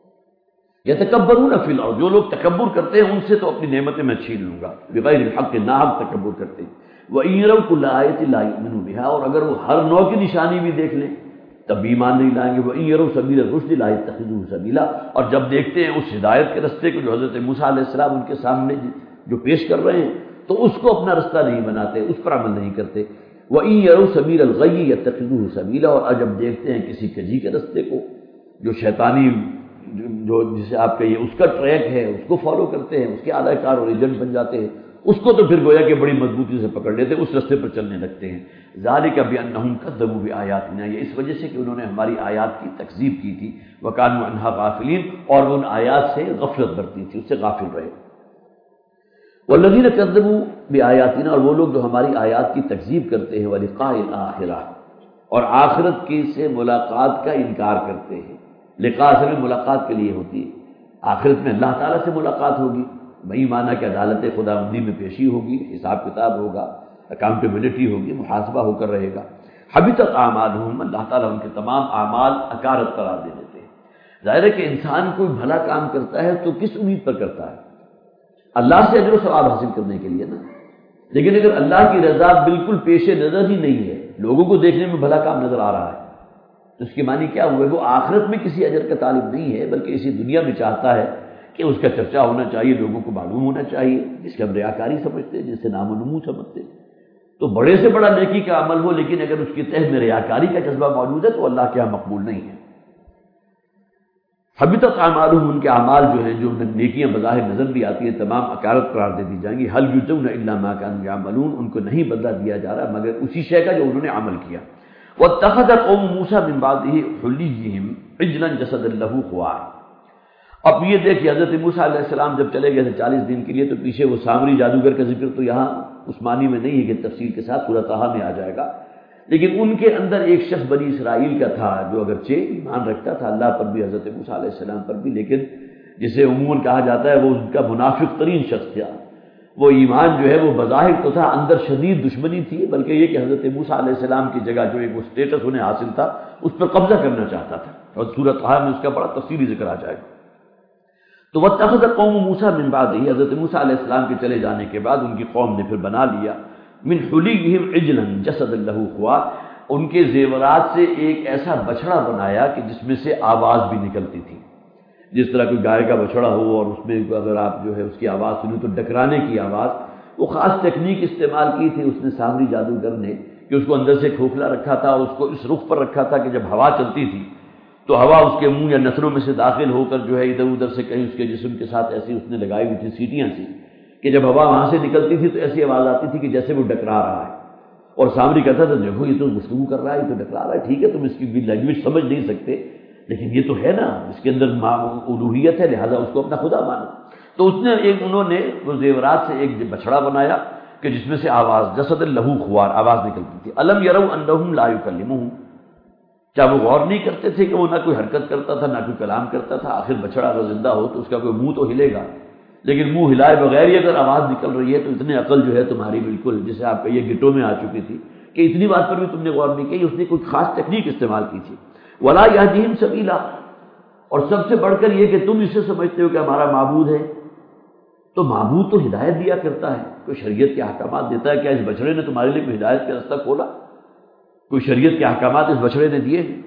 یتکبرون فی الارض، جو لوگ تکبر کرتے ہیں ان سے تو اپنی نعمتیں میں چھین لوں گا. بغیر الحق، ناحق تکبر کرتے ہیں. وَإِن يَرَوْا كُلَّ آیَةٍ لَا يُؤْمِنُوا بِهَا، اور اگر وہ ہر نوع کی نشانی بھی دیکھ لیں تب بھی ایمان نہیں لائیں گے. وَإِن يَرَوْا سَبِيلَ الرُّشْدِ لَا يَتَّخِذُوهُ سَبِيلًا، اور جب دیکھتے ہیں اس ہدایت کے رستے کو جو حضرت موسیٰ علیہ السلام ان کے سامنے جو پیش کر رہے ہیں تو اس کو اپنا رستہ نہیں بناتے، اس پر عمل نہیں کرتے. وَإِن يَرَوْا سَبِيلَ الْغَيِّ يَتَّخِذُوهُ سَبِيلًا، اور جب دیکھتے ہیں کسی کجی کے رستے کو جو شیطانی جو جسے آپ کہیے اس کا ٹریک ہے اس کو فالو کرتے ہیں، اس کے اعلی کار اور ایجنٹ بن جاتے ہیں، اس کو تو پھر گویا کہ بڑی مضبوطی سے پکڑ لیتے، اس رستے پر چلنے لگتے ہیں. ذالک بانہم کذبوا بآیاتنا، یہ اس وجہ سے کہ انہوں نے ہماری آیات کی تکذیب کی تھی. وکانوا عنہا غافلین، اور وہ ان آیات سے غفلت برتی تھی، اس سے غافل رہے. والذین کذبوا بآیاتنا، اور وہ لوگ جو ہماری آیات کی تکذیب کرتے ہیں، ولقاء الآخرہ، اور آخرت کی سے ملاقات کا انکار کرتے ہیں. لقاء سے ملاقات کے لیے ہوتی ہے، آخرت میں اللہ تعالیٰ سے ملاقات ہوگی، وہی معنی کہ عدالت خداوندی میں پیشی ہوگی، حساب کتاب ہوگا، اکاؤنٹیبلٹی ہوگی، محاسبہ ہو کر رہے گا. حبطت اعمالہم، اللہ تعالیٰ ان کے تمام اعمال اکارت قرار دے دیتے ہیں. ظاہر ہے کہ انسان کوئی بھلا کام کرتا ہے تو کس امید پر کرتا ہے؟ اللہ سے اجر و ثواب حاصل کرنے کے لیے نا. لیکن اگر اللہ کی رضا بالکل پیش نظر ہی نہیں ہے، لوگوں کو دیکھنے میں بھلا کام نظر آ رہا ہے، تو اس کی معنی کیا ہوئے؟ وہ آخرت میں کسی اجر کا طالب نہیں ہے بلکہ اسی دنیا میں چاہتا ہے کہ اس کا چرچا ہونا چاہیے، لوگوں کو معلوم ہونا چاہیے، جس کے ہم ریاکاری سمجھتے ہیں، جس سے نام و نمو سمجھتے ہیں. تو بڑے سے بڑا نیکی کا عمل ہو لیکن اگر اس کی تہ میں ریاکاری کا جذبہ موجود ہے تو اللہ کے یہاں مقبول نہیں ہے. حبطت اعمالہم، ان کے اعمال جو ہیں جو نیکیاں بظاہر نظر بھی آتی ہیں تمام اکارت قرار دے دی جائیں گی. هل یجزون الا ما كانوا يعملون، ان کو نہیں بدلہ دیا جا رہا مگر اسی شے کا جو انہوں نے عمل کیا. واتخذ قوم موسیٰ من بعده حلیہم عجلا جسدا لہ خوار. اب یہ دیکھیے حضرت موسیٰ علیہ السلام جب چلے گئے تھے 40 دن کے لیے تو پیچھے وہ سامری جادوگر کا ذکر تو یہاں اس معنی میں نہیں ہے کہ تفصیل کے ساتھ سورہ طٰہٰ میں آ جائے گا، لیکن ان کے اندر ایک شخص بنی اسرائیل کا تھا جو اگرچہ ایمان رکھتا تھا اللہ پر بھی حضرت موسیٰ علیہ السلام پر بھی، لیکن جسے عموماً کہا جاتا ہے وہ ان کا منافق ترین شخص تھا. وہ ایمان جو ہے وہ بظاہر تو تھا، اندر شدید دشمنی تھی، بلکہ یہ کہ حضرت موسیٰ علیہ السلام کی جگہ جو ایک وہ سٹیٹس انہیں حاصل تھا اس پر قبضہ کرنا چاہتا تھا، اور سورہ طٰہٰ میں اس کا بڑا تفصیلی ذکر آ جائے گا. تو واتخذ قوم موسیٰ من بعدہ، حضرت موسیٰ علیہ السلام کے چلے جانے کے بعد ان کی قوم نے پھر بنا لیا من حلیہم عجلا جسدا لہ خوار، ان کے زیورات سے ایک ایسا بچڑا بنایا کہ جس میں سے آواز بھی نکلتی تھی. جس طرح کوئی گائے کا بچڑا ہو اور اس میں اگر آپ جو ہے اس کی آواز سنیں تو ڈکرانے کی آواز، وہ خاص ٹیکنیک استعمال کی تھی اس نے سامری جادوگر نے کہ اس کو اندر سے کھوکھلا رکھا تھا اور اس کو اس رخ پر رکھا تھا کہ جب ہوا چلتی تھی تو ہوا اس کے منہ یا نسلوں میں سے داخل ہو کر جو ہے ادھر ادھر سے کہیں اس کے جسم کے ساتھ ایسی اس نے لگائی ہوئی تھی سیٹیاں سی کہ جب ہوا وہاں سے نکلتی تھی تو ایسی آواز آتی تھی کہ جیسے وہ ڈکرا رہا ہے. اور سامری کہتا تھا دیکھو یہ تو گفتگو کر رہا ہے، یہ تو ڈکرا رہا ہے، ٹھیک ہے تم اس کی لینگویج سمجھ نہیں سکتے لیکن یہ تو ہے نا، اس کے اندر الوہیت ہے، لہذا اس کو اپنا خدا مانو. تو اس نے انہوں نے وہ زیورات سے ایک بچڑا بنایا. کہ جس میں سے آواز، جسد لہو خوار، آواز نکلتی تھی. الم یروا انہم لا یکلمہم، کیا وہ غور نہیں کرتے تھے کہ وہ نہ کوئی حرکت کرتا تھا نہ کوئی کلام کرتا تھا؟ آخر بچڑا اگر زندہ ہو تو اس کا کوئی منہ تو ہلے گا، لیکن منہ ہلائے بغیر ہی اگر آواز نکل رہی ہے تو اتنے عقل جو ہے تمہاری بالکل جسے آپ کہیے گٹوں میں آ چکی تھی کہ اتنی بات پر بھی تم نے غور نہیں کی. اس نے کوئی خاص تکنیک استعمال کی تھی. ولا یہدیہم سبیلا، اور سب سے بڑھ کر یہ کہ تم اسے سمجھتے ہو کہ ہمارا معبود ہے، تو معبود تو ہدایت دیا کرتا ہے، کوئی شریعت کے احکامات دیتا ہے. کیا اس بچڑے نے تمہارے لیے کوئی ہدایت کا راستہ کھولا؟ کوئی شریعت کے احکامات اس بچڑے نے دیے ہیں؟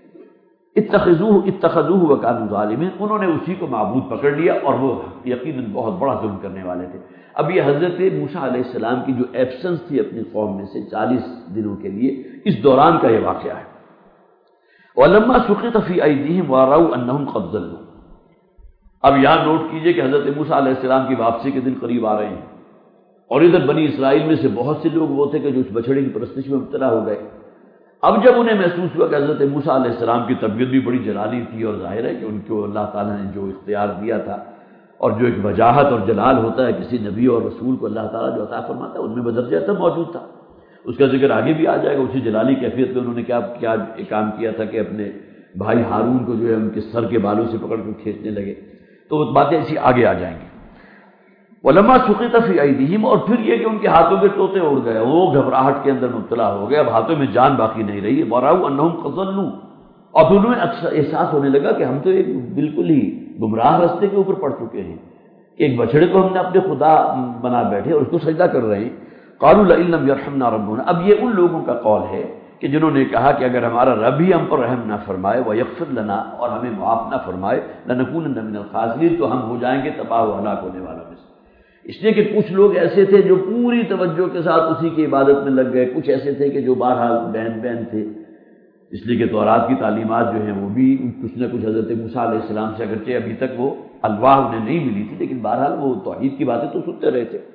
اتخذوہ وکانوا ظالمین، انہوں نے اسی کو معبود پکڑ لیا اور وہ یقیناً بہت بڑا ظلم کرنے والے تھے. اب یہ حضرت موسیٰ علیہ السلام کی جو ایبسنس تھی اپنی قوم میں سے 40 دنوں کے لیے، اس دوران کا یہ واقعہ ہے. وَلَمَّا سُقِطَ فِي أَيْدِيهِمْ وَرَأَوْا أَنَّهُمْ قَدْ ضَلُّوا، اب یہاں نوٹ کیجئے کہ حضرت موسیٰ علیہ السلام کی واپسی کے دن قریب آ رہے ہیں، اور ادھر بنی اسرائیل میں سے بہت سے لوگ وہ تھے کہ جو اس بچڑے کی پرستش میں مبتلا ہو گئے. اب جب انہیں محسوس ہوا کہ حضرت موسیٰ علیہ السلام کی طبیعت بھی بڑی جلالی تھی، اور ظاہر ہے کہ ان کو اللہ تعالیٰ نے جو اختیار دیا تھا اور جو ایک وجاہت اور جلال ہوتا ہے کسی نبی اور رسول کو اللہ تعالیٰ جو عطا فرماتا ہے، ان میں بدرجہ تب موجود تھا. اس کا ذکر آگے بھی آ جائے گا. اسی جلالی کیفیت میں انہوں نے کیا کام کیا تھا کہ اپنے بھائی ہارون کو جو ہے ان کے سر کے بالوں سے پکڑ کر کھینچنے لگے. تو وہ باتیں ایسی آگے آ جائیں گی. وَلَمَّا سُقِطَ فِي أَيْدِيهِمْ، اور پھر یہ کہ ان کے ہاتھوں کے طوطے اڑ گئے، وہ گھبراہٹ کے اندر مبتلا ہو گئے، اب ہاتھوں میں جان باقی نہیں رہی. وَرَأَوْا أَنَّهُمْ قَدْ ضَلُّوا، اور پھر انہیں احساس ہونے لگا کہ ہم تو ایک بالکل ہی گمراہ راستے کے اوپر پڑ چکے ہیں، کہ ایک بچڑے کو ہم نے اپنے خدا بنا بیٹھے اور اس کو سجدہ کر رہے ہیں. قَالُوا لَئِن لَّمْ يَرْحَمْنَا رَبُّنَا، اب یہ ان لوگوں کا قول ہے کہ جنہوں نے کہا کہ اگر ہمارا رب ہی ہم پر رحم نہ فرمائے وَيَغْفِرْ لَنَا، اور ہمیں معاف نہ فرمائے، لَنَكُونَنَّ مِنَ الْخَاسِرِينَ، تو ہم ہو جائیں گے تباہ و ہلاک ہونے والوں میں سے. اس لیے کہ کچھ لوگ ایسے تھے جو پوری توجہ کے ساتھ اسی کی عبادت میں لگ گئے، کچھ ایسے تھے کہ جو بہرحال بین تھے. اس لیے کہ تورات کی تعلیمات جو ہیں وہ بھی کچھ نہ کچھ حضرت موسیٰ علیہ السلام سے، اگرچہ ابھی تک وہ الواح انہیں نہیں ملی تھی، لیکن بہرحال وہ توحید کی باتیں تو سنتے رہے تھے.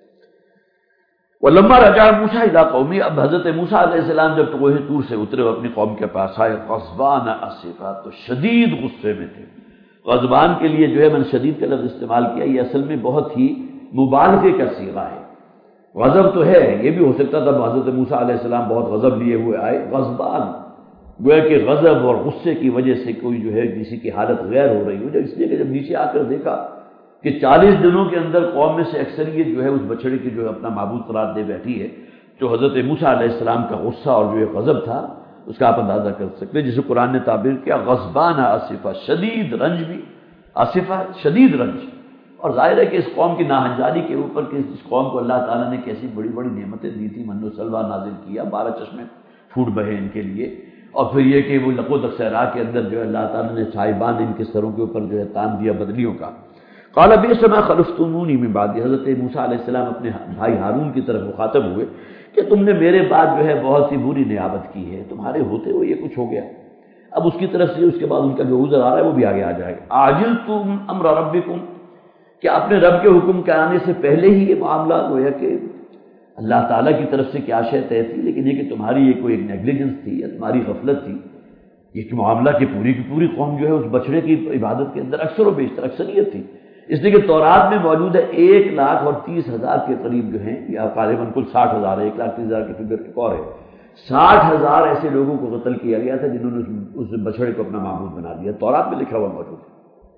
وَلَمَّا رَجَعَ مُوسَىٰ إِلَىٰ قَوْمِهِ، اب حضرت موسیٰ علیہ السلام جب کوہ طور سے اترے اور اپنی قوم کے پاس آئے، غضبان اسفا، تو شدید غصے میں تھے. غضبان کے لیے جو ہے میں نے شدید کا لفظ استعمال کیا، یہ اصل میں بہت ہی مبالغے کا صیغہ ہے. غضب تو ہے، یہ بھی ہو سکتا تھا حضرت موسیٰ علیہ السلام بہت غضب لیے ہوئے آئے. غضبان گویا کہ غضب اور غصے کی وجہ سے کوئی جو ہے کسی کی حالت غیر ہو رہی ہو. اس لیے کہ جب نیچے آ کر دیکھا کہ 40 دنوں کے اندر قوم میں سے اکثریت جو ہے اس بچڑے کی جو ہے اپنا معبود قرار دے بیٹھی ہے، تو حضرت موسیٰ علیہ السلام کا غصہ اور جو غضب تھا اس کا آپ اندازہ کر سکتے ہیں، جسے قرآن نے تعبیر کیا غضبان آصفہ، شدید رنج بھی، آصفہ شدید رنج. اور ظاہر ہے کہ اس قوم کی ناہنجاری کے اوپر کہ اس قوم کو اللہ تعالیٰ نے کیسی بڑی بڑی نعمتیں دی تھی، من و سلوہ نازل کیا، 12 چشمے پھوٹ بہے ان کے لیے، اور پھر یہ کہ وہ لقود صحرا کے اندر جو ہے اللہ تعالیٰ نے صاحبان ان کے سروں کے اوپر جو ہے تان دیا بدلیوں کا. قال بئس ما خلفتمونی من بعدی، حضرت موسیٰ علیہ السلام اپنے بھائی ہارون کی طرف مخاطب ہوئے کہ تم نے میرے بعد جو ہے بہت سی بری نیابت کی ہے، تمہارے ہوتے ہوئے یہ کچھ ہو گیا. اب اس کی طرف سے اس کے بعد ان کا جو عذر آ رہا ہے وہ بھی آگے آ جائے گا. عاجلتم امر ربکم، کہ اپنے رب کے حکم کے آنے سے پہلے ہی یہ معاملہ گویا کہ اللہ تعالیٰ کی طرف سے کیا شے طے تھی، لیکن یہ کہ تمہاری یہ کوئی ایک نیگلیجنس تھی یا تمہاری غفلت تھی. یہ کہ معاملہ کی پوری قوم جو ہے اس بچڑے کی عبادت کے اندر اکثر و بیشتر اکثریت تھی. اس لیے کہ تورات میں موجود ہے 1,30,000 کے قریب جو ہیں، یا غالباً کل 60,000 ہے، 1,30,000 کی فگر ایک اور ہے، 60,000 ایسے لوگوں کو قتل کیا گیا تھا جنہوں نے اس بچڑے کو اپنا معبود بنا دیا. تورات میں لکھا ہوا موجود ہے.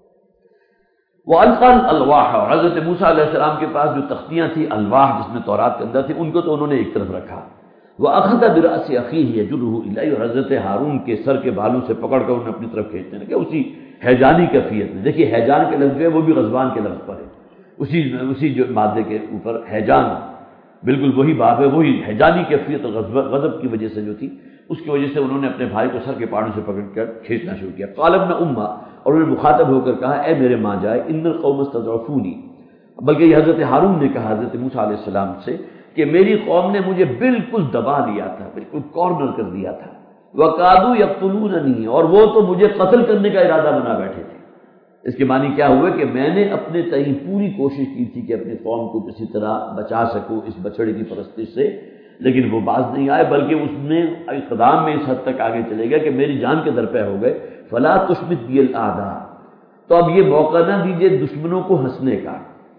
وَأَلْقَى الْأَلْوَاحَ، اور حضرت موسیٰ علیہ السلام کے پاس جو تختیاں تھیں، الواح جس میں تورات کے اندر تھی، ان کو تو انہوں نے ایک طرف رکھا. وَأَخَذَ بِرَأْسِ أَخِيهِ يَجُرُّهُ إِلَيْهِ، اور حضرت ہارون کے سر کے بالوں سے پکڑ کر انہیں اپنی طرف کھینچنے لگے اسی ہیجانی کیفیت میں. دیکھیے ہیجان کے لفظ جو ہے وہ بھی غضبان کے لفظ پر ہے، اسی جو مادے کے اوپر ہیجان، بالکل وہی بات ہے، وہی ہیجانی کیفیت غضب کی وجہ سے جو تھی، اس کی وجہ سے انہوں نے اپنے بھائی کو سر کے پاڑوں سے پکڑ کر کھینچنا شروع کیا. قال ابن امہ، اور انہوں نے مخاطب ہو کر کہا اے میرے ماں جائے، ان القوم استضعفونی، بلکہ یہ حضرت ہارون نے کہا حضرت موسیٰ علیہ السلام سے کہ میری قوم نے مجھے بالکل دبا لیا تھا، بالکل کارنر کر دیا تھا. وَقَادُوا يَقْتُلُونَنِي، اور وہ تو مجھے قتل کرنے کا ارادہ بنا بیٹھے تھے. اس کے معنی کیا ہوئے کہ میں نے اپنے تئیں پوری کوشش کی تھی کہ اپنی قوم کو کسی طرح بچا سکوں اس بچڑے کی پرستش سے، لیکن وہ باز نہیں آئے، بلکہ اس میں اقدام میں اس حد تک آگے چلے گیا کہ میری جان کے درپے ہو گئے. فَلَا تُشْمِتْ بِي الْأَعْدَاءَ، تو اب یہ موقع نہ دیجیے دشمنوں کو ہنسنے کا.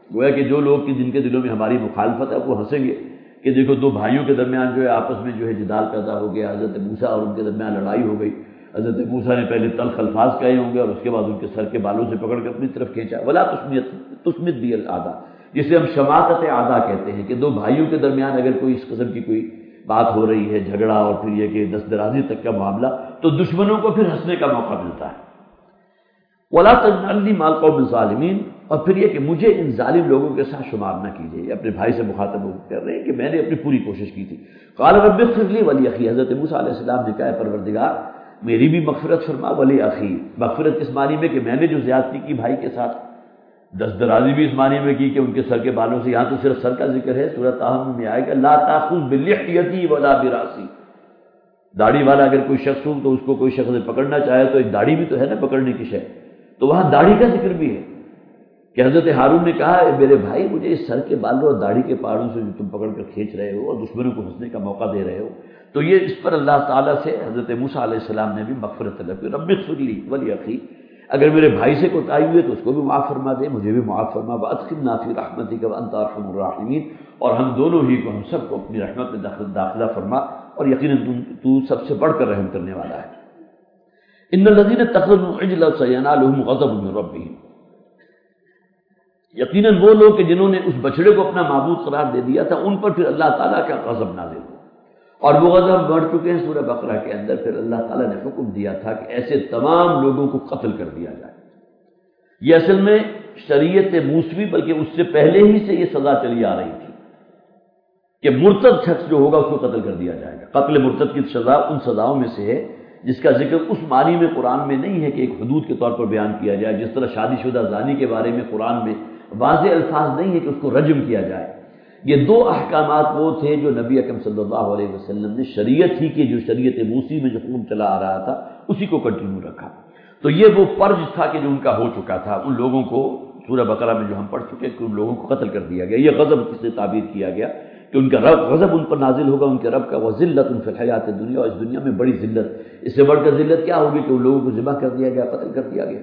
گویا کہ جو لوگ جن کے دلوں میں ہماری مخالفت ہے وہ ہنسیں گے کہ دیکھو دو بھائیوں کے درمیان جو ہے آپس میں جو ہے جدال پیدا ہو گیا، حضرت موسیٰ اور ان کے درمیان لڑائی ہو گئی، حضرت موسیٰ نے پہلے تلخ الفاظ کہے ہوں گے اور اس کے بعد ان کے سر کے بالوں سے پکڑ کر اپنی طرف کھینچا، ولا تسمت بی الاعداء، جسے ہم شماتت اعداء کہتے ہیں کہ دو بھائیوں کے درمیان اگر کوئی اس قسم کی کوئی بات ہو رہی ہے، جھگڑا اور پھر یہ کہ دست درازی تک کا معاملہ، تو دشمنوں کو پھر ہنسنے کا موقع ملتا ہے۔ ولا تجعلنی مع القوم الظالمین، اور پھر یہ کہ مجھے ان ظالم لوگوں کے ساتھ شمار نہ کیجیے۔ اپنے بھائی سے مخاطب ہو کر رہے ہیں کہ میں نے اپنی پوری کوشش کی تھی۔ قال رب اغفر لی ولی اخی، حضرت موسیٰ علیہ السلام نے کہا پروردگار میری بھی مغفرت فرما، ولی اخی، مغفرت اس معنی میں کہ میں نے جو زیادتی کی بھائی کے ساتھ، دست درازی بھی اس معنی میں کی کہ ان کے سر کے بالوں سے، یہاں تو صرف سر کا ذکر ہے، سورۃ طٰہٰ میں آئے گا لا تأخذ بلحیتی ولا براسی، داڑھی والا اگر کوئی شخص ہو تو اس کو کوئی شخص پکڑنا چاہے تو ایک داڑھی بھی تو ہے نا پکڑنے کی شے، تو وہاں داڑھی کا ذکر بھی ہے کہ حضرت ہارون نے کہا اے میرے بھائی مجھے اس سر کے بالوں اور داڑھی کے پہاڑوں سے جو تم پکڑ کر کھینچ رہے ہو اور دشمنوں کو ہنسنے کا موقع دے رہے ہو، تو یہ اس پر اللہ تعالیٰ سے حضرت موسیٰ علیہ السلام نے بھی مغفرت طلب کی، رب اغفر لی ولی اخی، اگر میرے بھائی سے کوتاہی ہوئی تو اس کو بھی معاف فرما دے، مجھے بھی معاف فرما، وادخلنا فی رحمتک وانت ارحم الراحمین، اور ہم دونوں ہی کو، ہم سب کو اپنی رحمت میں داخلہ فرما، اور یقیناً تو سب سے بڑھ کر رحم کرنے والا ہے۔ ان الذین اتخذوا عجلا سینالهم غضب من ربهم، یقیناً وہ لوگ کہ جنہوں نے اس بچڑے کو اپنا معبود قرار دے دیا تھا ان پر پھر اللہ تعالیٰ کا غضب نازل ہوا، اور وہ غضب بڑھ چکے ہیں۔ سورہ بقرہ کے اندر پھر اللہ تعالیٰ نے حکم دیا تھا کہ ایسے تمام لوگوں کو قتل کر دیا جائے۔ یہ اصل میں شریعت موسوی بلکہ اس سے پہلے ہی سے یہ سزا چلی آ رہی تھی کہ مرتد شخص جو ہوگا اس کو قتل کر دیا جائے گا۔ قتل مرتد کی سزا ان سزاؤں میں سے ہے جس کا ذکر اس معنی میں قرآن میں نہیں ہے کہ ایک حدود کے طور پر بیان کیا جائے، جس طرح شادی شدہ زانی کے بارے میں قرآن میں واضح الفاظ نہیں ہے کہ اس کو رجم کیا جائے۔ یہ دو احکامات وہ تھے جو نبی اکرم صلی اللہ علیہ وسلم نے شریعت ہی کی، جو شریعت موسوی میں جو حکم چلا آ رہا تھا اسی کو کنٹینیو رکھا۔ تو یہ وہ فرض تھا کہ جو ان کا ہو چکا تھا، ان لوگوں کو سورہ بقرہ میں جو ہم پڑھ چکے کہ ان لوگوں کو قتل کر دیا گیا۔ یہ غضب سے تعبیر کیا گیا کہ ان کا رب غضب ان پر نازل ہوگا، ان کے رب کا، وذلت فی الحیات الدنیا، اور اس دنیا میں بڑی ذلت، اس سے بڑھ کر ذلت کیا ہوگی کہ ان لوگوں کو ذبح کر دیا گیا، قتل کر دیا گیا۔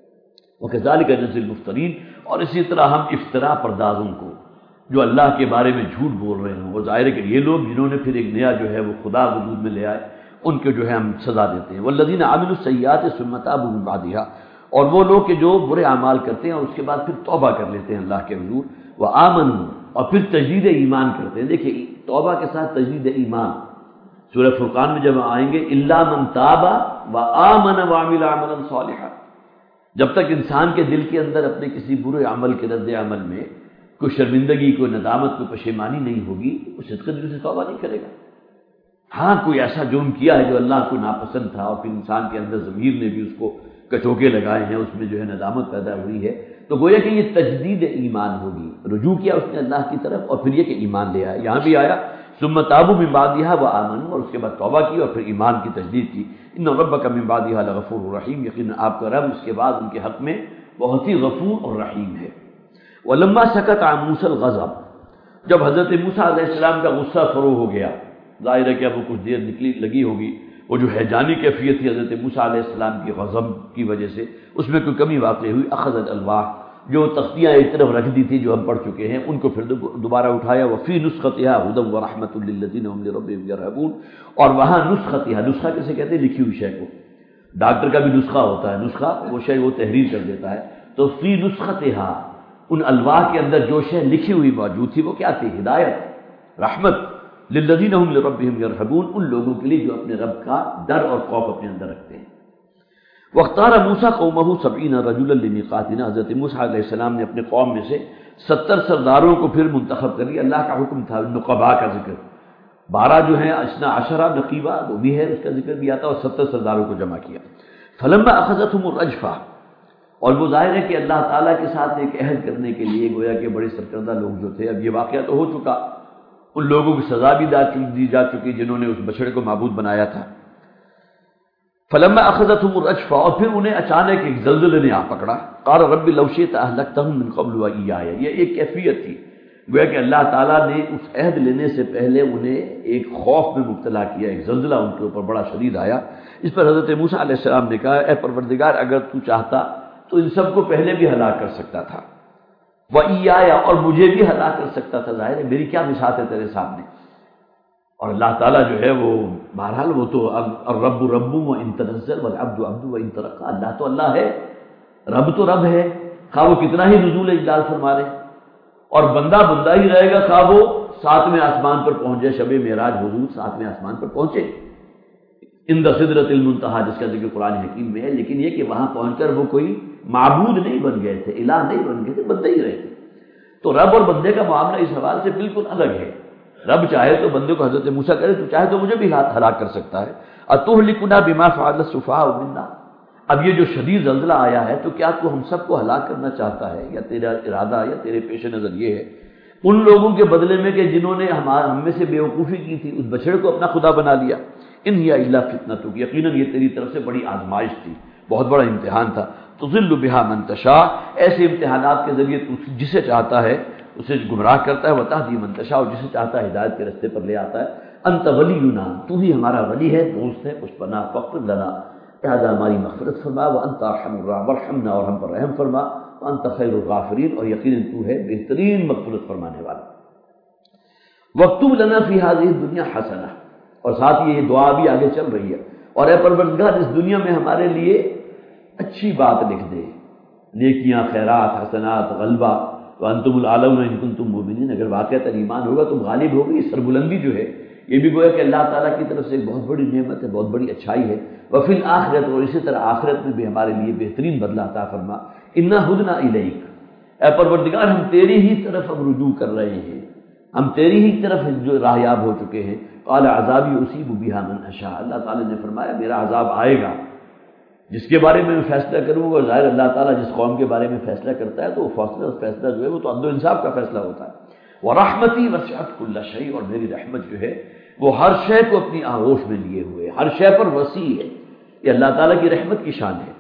وکذالک نجزی المفترین، اور اسی طرح ہم افتراء پردازوں کو جو اللہ کے بارے میں جھوٹ بول رہے ہیں، وہ ظاہر ہے کہ یہ لوگ جنہوں نے پھر ایک نیا جو ہے وہ خدا وجود میں لے آئے، ان کے جو ہے ہم سزا دیتے ہیں۔ والذین عملوا السیئات ثم تابوا من بعدها، اور وہ لوگ کہ جو برے اعمال کرتے ہیں اور اس کے بعد پھر توبہ کر لیتے ہیں اللہ کے حضور، وآمنوا، اور پھر تجدید ایمان کرتے ہیں۔ دیکھیں توبہ کے ساتھ تجدید ایمان سورہ فرقان میں جب آئیں گے الا من تاب وآمن وعمل عملا صالحا، جب تک انسان کے دل کے اندر اپنے کسی برے عمل کے رد عمل میں کوئی شرمندگی، کوئی ندامت، کوئی پشیمانی نہیں ہوگی، وہ صدق دل سے توبہ نہیں کرے گا۔ ہاں کوئی ایسا جرم کیا ہے جو اللہ کو ناپسند تھا اور پھر انسان کے اندر ضمیر نے بھی اس کو کچوکے لگائے ہیں، اس میں جو ہے ندامت پیدا ہوئی ہے، تو گویا کہ یہ تجدید ایمان ہوگی، رجوع کیا اس نے اللہ کی طرف، اور پھر یہ کہ ایمان لے آیا۔ یہاں بھی آیا ثم تابوا من بعدها وآمنوا، اور اس کے بعد توبہ کی اور پھر ایمان کی تجدید کی۔ ان ربک من بعدها لغفور رحیم، یقینا آپ کا رب اس کے بعد ان کے حق میں بہت ہی غفور اور رحیم ہے۔ ولما سکت عن موسیٰ الغضب، جب حضرت موسیٰ علیہ السلام کا غصہ فرو ہو گیا، ظاہر ہے کہ اب وہ کچھ دیر لگی ہوگی، وہ جو ہیجانی کیفیت تھی حضرت موسیٰ علیہ السلام کی غضب کی وجہ سے، اس میں کوئی کمی واقع ہوئی، اخذ الالواح، جو تختیاں ایک طرف رکھ دی تھی جو ہم پڑھ چکے ہیں، ان کو پھر دوبارہ اٹھایا، وفی نسختها هدى ورحمۃ للذین هم لربهم يرهبون، اور وہاں نسختها، نسخہ کسے کہتے ہیں؟ لکھی ہوئی شے کو، ڈاکٹر کا بھی نسخہ ہوتا ہے، نسخہ وہ شے وہ تحریر کر دیتا ہے، تو فی نسختها، ان الواح کے اندر جو شے لکھی ہوئی موجود تھی وہ کیا تھی؟ ہدایت، رحمت، للذین هم لربهم يرهبون، ان لوگوں کے لیے جو اپنے رب کا ڈر اور خوف اپنے اندر رکھتے ہیں۔ واختار موسیٰ قومہ 70 رجلا لمیقاتنا، حضرت موسیٰ علیہ السلام نے اپنے قوم میں سے 70 سرداروں کو پھر منتخب کر لیا۔ اللہ کا حکم تھا، نقباء کا ذکر 12 جو ہیں، 12 نقیبہ وہ بھی ہے، اس کا ذکر بھی آتا، اور 70 سرداروں کو جمع کیا۔ فلما اخذتهم الرجفہ، اور وہ ظاہر ہے کہ اللہ تعالیٰ کے ساتھ ایک عہد کرنے کے لیے گویا کہ بڑے سرکردہ لوگ جو تھے، اب یہ واقعہ تو ہو چکا، ان لوگوں کی سزا بھی دی جا چکی جنہوں نے اس بچڑے کو معبود بنایا تھا۔ فلما اخذتهم الرجفہ، اور پھر انہیں اچانک ایک زلزلے نے آ پکڑا، قال رب لو شئت اهلكتهم من قبل وإياي، یہ ایک کیفیت تھی گویا کہ اللہ تعالیٰ نے اس عہد لینے سے پہلے انہیں ایک خوف میں مبتلا کیا، ایک زلزلہ ان کے اوپر بڑا شدید آیا۔ اس پر حضرت موسیٰ علیہ السلام نے کہا اے پروردگار اگر تو چاہتا تو ان سب کو پہلے بھی ہلاک کر سکتا تھا، وَإِيَّايَ اور مجھے بھی ہلاک کر سکتا تھا، ظاہر ہے میری کیا بساط ہے تیرے سامنے۔ اور اللہ تعالیٰ جو ہے وہ بہرحال وہ تو الرب رب وَإِن تنزل والعبد عبد وَإِن ترقى، اللہ تو اللہ ہے، رب تو رب ہے، خواہ وہ کتنا ہی نزول اجلال فرما لے، اور بندہ بندہ ہی رہے گا، خواہ وہ ساتویں آسمان پر پہنچ جائے، شب معراج حضور ساتویں آسمان پر پہنچے عند سدرۃ المنتہا جس کا ذکر قرآن حکیم میں ہے، لیکن یہ کہ وہاں پہنچ کر وہ کوئی معبود نہیں بن گئے تھے، الہ نہیں بن گئے تھے، بندے ہی رہے تھے۔ تو رب اور بندے کا معاملہ اس حوالے سے بالکل الگ ہے۔ رب چاہے تو بندے کو حضرت موسیٰ کرے، تو چاہے تو مجھے بھی ہلاک کر سکتا ہے۔ اتہلکنا بما فعل السفہاء منا، اب یہ جو شدید زلزلہ آیا ہے تو کیا تو ہم سب کو ہلاک کرنا چاہتا ہے، یا تیرا ارادہ یا تیرے پیش نظر یہ ہے ان لوگوں کے بدلے میں کہ جنہوں نے ہم میں سے بے وقوفی کی تھی، اس بچڑے کو اپنا خدا بنا لیا۔ ان ہی الا فتنتک، یقیناً یہ تیری طرف سے بڑی آزمائش تھی، بہت بڑا امتحان تھا۔ تضل بہا من تشاء، ایسے امتحانات کے ذریعے تو جسے چاہتا ہے اسے گمراہ کرتا ہے، وتہدی من تشاء، اور جسے چاہتا ہے ہدایت کے راستے پر لے آتا ہے۔ انت ولینا، تو ہی ہمارا ولی ہے، دوست ہے، اس پناہ فاغفر لنا، لہذا ہماری مغفرت فرما، وانت ارحم الراحمین، وارحمنا، اور ہم پر رحم فرما، وانت خیر الغافرین، اور یقیناً تو ہے بہترین مغفرت فرمانے والا۔ واکتب لنا فی ہذہ الدنیا حسنہ، اور ساتھ یہ دعا بھی آگے چل رہی ہے، اور اے پروردگار اس دنیا میں ہمارے لیے اچھی بات لکھ دے، نیکیاں، خیرات، حسنات، غلبہ، وانتم الاعلون ان کنتم مؤمنین، اگر واقعتاً ایمان ہوگا تم غالب ہوگی۔ اس سربلندی جو ہے یہ بھی گویا کہ اللہ تعالیٰ کی طرف سے ایک بہت بڑی نعمت ہے، بہت بڑی اچھائی ہے۔ وفی الآخرۃ، اور اسی طرح آخرت میں بھی ہمارے لیے بہترین بدلہ عطا فرما۔ انا ہدنا الیک، اے پروردگار ہم تیری ہی طرف اب رجوع کر رہے ہیں، ہم تیری ہی طرف جو راہیاب ہو چکے ہیں۔ قال عذابی اصیب بہا من اشاء، اللہ تعالیٰ نے فرمایا میرا عذاب آئے گا جس کے بارے میں فیصلہ کروں گا۔ ظاہر اللہ تعالیٰ جس قوم کے بارے میں فیصلہ کرتا ہے تو وہ فیصلہ جو ہے وہ تو عدل و انصاف کا فیصلہ ہوتا ہے۔ ورحمتی وسعت کل شیء، اور میری رحمت جو ہے وہ ہر شے کو اپنی آغوش میں لیے ہوئے، ہر شے پر وسیع ہے، یہ اللہ تعالیٰ کی رحمت کی شان ہے۔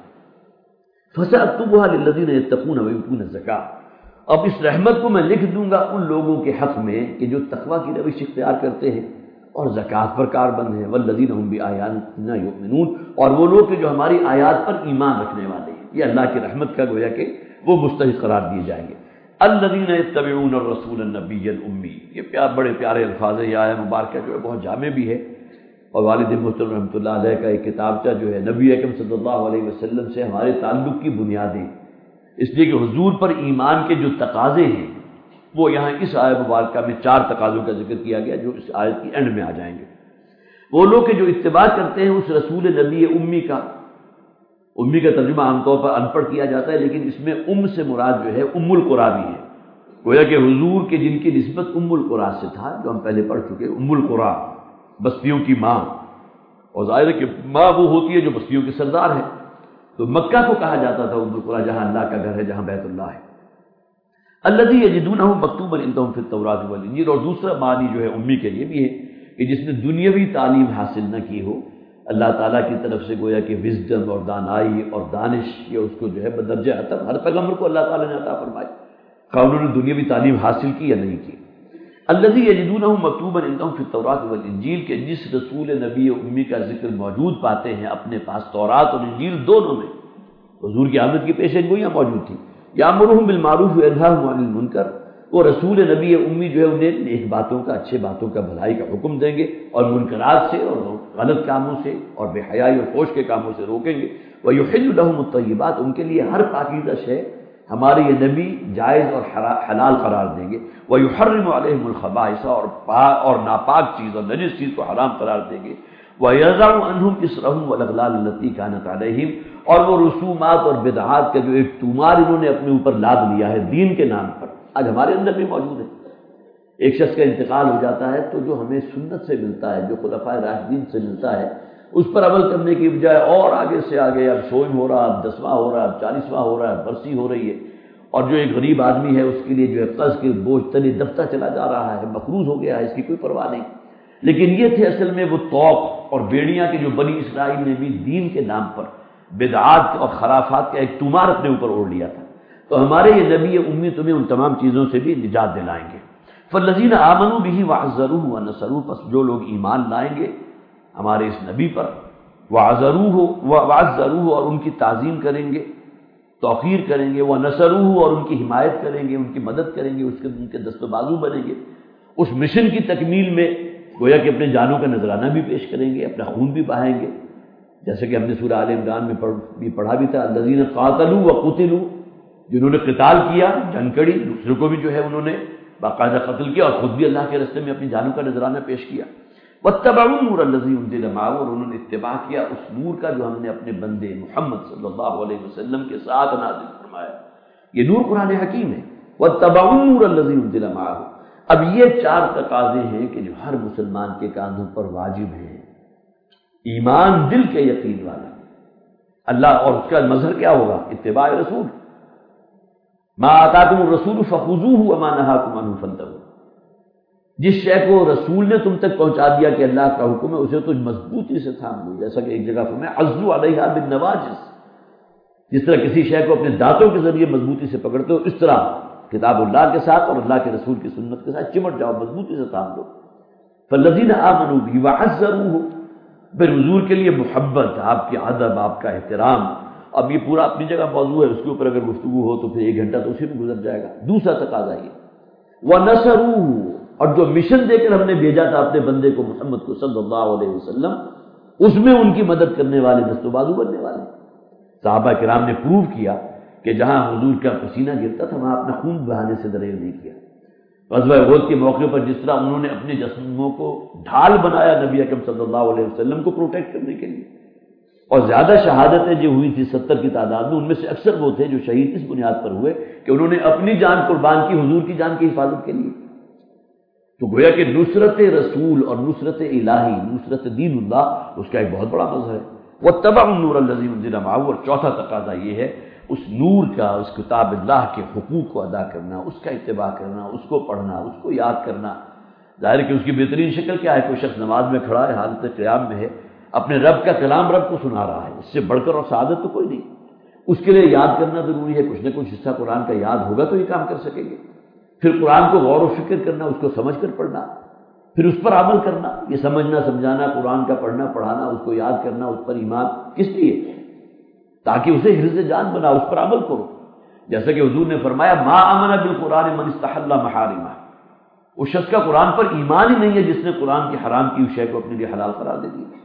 فسأکتبها للذین یتقون ویؤتون الزکاۃ، اب اس رحمت کو میں لکھ دوں گا ان لوگوں کے حق میں کہ جو تقویٰ کی روش اختیار کرتے ہیں اور زکوٰۃ پر کاربند ہیں، والذین هم بآیاتنا یؤمنون، اور وہ لوگ کہ جو ہماری آیات پر ایمان رکھنے والے ہیں، یہ اللہ کی رحمت کا گویا کہ وہ مستحق قرار دیے جائیں گے۔ الذین یتبعون الرسول النبی الامی، یہ بڑے پیارے الفاظ ہیں، یہ آیہ مبارکہ جو ہے بہت جامع بھی ہے، اور والد محترم رحمۃ اللہ علیہ کا ایک کتابچہ جو ہے نبی اکرم صلی اللہ علیہ وسلم سے ہمارے تعلق کی بنیادیں، اس لیے کہ حضور پر ایمان کے جو تقاضے ہیں وہ یہاں اس آیہ مبارکہ میں 4 تقاضوں کا ذکر کیا گیا جو اس آیت کی اینڈ میں آ جائیں گے۔ وہ لوگ کہ جو اتباع کرتے ہیں اس رسول نبی امی کا، امی کا ترجمہ عام طور پر ان پڑھ کیا جاتا ہے، لیکن اس میں سے مراد جو ہے القریٰ بھی ہے، گویا کہ حضور کے جن کی نسبت القریٰ سے تھا، جو ہم پہلے پڑھ چکے، القریٰ بستیوں کی ماں، اور ظاہر ہے کہ ماں وہ ہوتی ہے جو بستیوں کی سردار ہے، تو مکہ کو کہا جاتا تھا القریٰ، جہاں اللہ کا گھر ہے، جہاں بیت اللہ ہے۔ الذی یجدونہ مکتوبا عندہم فی التوراۃ والانجیل، اور دوسرا معنی جو ہے امی کے لیے بھی ہے کہ جس نے دنیاوی تعلیم حاصل نہ کی ہو، اللہ تعالیٰ کی طرف سے گویا کہ وزڈم اور دانائی اور دانش یہ اس کو جو ہے بدرجہ عطا ہر پیغمبر کو اللہ تعالیٰ نے عطا فرمائی، خواہ انہوں نے دنیاوی تعلیم حاصل کی یا نہیں کی۔ الذی یجدونہ مکتوبا عندہم فی التوراۃ والانجیل، کہ جس رسول نبی امی کا ذکر موجود پاتے ہیں اپنے پاس تورات اور انجیل دونوں میں، حضور کی آمد کی پیشن گوئیاں موجود تھی۔ یامرہم بالمعروف وینہاہم عن المنکر، وہ رسول نبی امی جو ہے انہیں نیک باتوں کا، اچھے باتوں کا، بھلائی کا حکم دیں گے، اور منکرات سے اور غلط کاموں سے اور بے حیائی اور فحش کے کاموں سے روکیں گے۔ ویحل لہم الطیبات، ان کے لیے ہر پاکیزہ شے ہمارے یہ نبی جائز اور حلال قرار دیں گے۔ ویحرم علیہم الخبائث، اور ناپاک چیز اور نجس چیز کو حرام قرار دیں گے۔ وَيَضَعُ عَنْهُمْ إِصْرَهُمْ وَالْأَغْلَالَ الَّتِي كَانَتْ عَلَيْهِمْ، اور وہ رسومات اور بدعات کا جو ایک تومار انہوں نے اپنے اوپر لاد لیا ہے دین کے نام پر، آج ہمارے اندر بھی موجود ہے۔ ایک شخص کا انتقال ہو جاتا ہے تو جو ہمیں سنت سے ملتا ہے، جو خلفائے راشدین سے ملتا ہے، اس پر عمل کرنے کی بجائے اور آگے سے آگے اب 100واں ہو رہا، اب 10واں ہو رہا، اب 40واں ہو رہا ہے، برسی ہو رہی ہے، اور جو ایک غریب آدمی ہے اس کے لیے جو ہے قرض کے بوجھ تلے دبتا چلا جا رہا ہے، مقروض ہو گیا ہے، اس کی کوئی پرواہ نہیں۔ لیکن یہ تھے اصل میں وہ طوق اور بیڑیاں کہ جو بنی اسرائیل نے بھی دین کے نام پر بدعات اور خرافات کا ایک تومار اپنے اوپر اوڑھ لیا تھا۔ تو ہمارے یہ نبی امی تمہیں ان تمام چیزوں سے بھی نجات دلائیں گے۔ فالذین آمنوا بہ وعزروہ ونصروہ، پس جو لوگ ایمان لائیں گے ہمارے اس نبی پر، وعزروہ اور ان کی تعظیم کریں گے، توقیر کریں گے، وَنَصَرُوهُ اور ان کی حمایت کریں گے، ان کی مدد کریں گے، ان کے دست و بازو بنیں گے، اس مشن کی تکمیل میں گویا کہ اپنے جانوں کا نذرانہ بھی پیش کریں گے، اپنا خون بھی بہائیں گے، جیسے کہ ہم نے سورہ آل عمران میں پڑھا بھی تھا، الذین قاتلوا وقتلوا، جنہوں نے قتال کیا، جنگ کڑی، دوسروں کو بھی جو ہے انہوں نے باقاعدہ قتل کیا اور خود بھی اللہ کے راستے میں اپنی جانوں کا نذرانہ پیش کیا، واتبعوا النور الذی انزل معہ، اور انہوں نے اتباع کیا اس نور کا جو ہم نے اپنے بندے محمد صلی اللہ علیہ وسلم کے ساتھ نازل فرمایا، یہ نور قرآن حکیم ہے، واتبعوا النور الذی انزل معہ۔ اب یہ چار تقاضے ہیں کہ جو ہر مسلمان کے کاندھوں پر واجب ہیں، ایمان دل کے یقین والا، اللہ اور اس کا مظہر کیا ہوگا؟ اتباع رسول، ما آتاکم الرسول فخذوہ وما نہاکم عنہ فانتہوا، جس شے کو رسول نے تم تک پہنچا دیا کہ اللہ کا حکم ہے اسے تو مضبوطی سے تھام لو، جیسا کہ ایک جگہ فرمایا عضوا علیہا بالنواجذ، جس طرح کسی شے کو اپنے دانتوں کے ذریعے مضبوطی سے پکڑتے ہو، اس طرح کتاب اللہ کے ساتھ اور اللہ کے رسول کی سنت کے ساتھ چمٹ جاؤ، مضبوطی سے تھام لو۔ فالذین آمنوا بہ وعزروہ، پھر حضور کے لیے محبت، آپ کی ادب، آپ کا احترام، اب یہ پورا اپنی جگہ موضوع ہے، اس کے اوپر اگر گفتگو ہو تو پھر 1 گھنٹہ تو اسی میں گزر جائے گا۔ دوسرا تقاضا یہ وَنَصَرُوهُ، اور جو مشن دے کر ہم نے بھیجا تھا اپنے بندے کو محمد کو صلی اللہ علیہ وسلم، اس میں ان کی مدد کرنے والے، دست و بازو بننے والے۔ صحابہ کرام نے پروو کیا کہ جہاں حضور کا پسینہ گرتا تھا وہاں اپنا خون بہانے سے دریغ نہیں کیا۔ غزوہ احد کے موقع پر جس طرح انہوں نے اپنے جسموں کو ڈھال بنایا نبی اکرم صلی اللہ علیہ وسلم کو پروٹیکٹ کرنے کے لیے، اور زیادہ شہادتیں جو ہوئی تھی 70 کی تعداد میں، ان میں سے اکثر وہ تھے جو شہید اس بنیاد پر ہوئے کہ انہوں نے اپنی جان قربان کی حضور کی جان کی حفاظت کے لیے۔ تو گویا کہ نصرت رسول اور نصرت الہی، نصرت دین اللہ، اس کا ایک بہت بڑا مظہر ہے۔ واتبعوا النور الذی انزل معہ، اور چوتھا تقاضا یہ ہے اس نور کا، اس کتاب اللہ کے حقوق کو ادا کرنا، اس کا اتباع کرنا، اس کو پڑھنا، اس کو یاد کرنا۔ ظاہر ہے کہ اس کی بہترین شکل کیا ہے؟ کوئی شخص نماز میں کھڑا ہے، حالت قیام میں ہے، اپنے رب کا کلام رب کو سنا رہا ہے، اس سے بڑھ کر اور سعادت تو کوئی نہیں۔ اس کے لیے یاد کرنا ضروری ہے، کچھ نہ کچھ حصہ قرآن کا یاد ہوگا تو یہ کام کر سکیں گے۔ پھر قرآن کو غور و فکر کرنا، اس کو سمجھ کر پڑھنا، پھر اس پر عمل کرنا، یہ سمجھنا سمجھانا، قرآن کا پڑھنا پڑھانا، اس کو یاد کرنا، اس پر ایمان، کس لیے؟ تاکہ اسے حرز جان بنا، اس پر عمل کرو۔ جیسا کہ حضور نے فرمایا ما آمن بالقرآن من استحل محارمہ، اس شخص کا قرآن پر ایمان ہی نہیں ہے جس نے قرآن کی حرام کی شے کو اپنے لیے حلال قرار دے دیا۔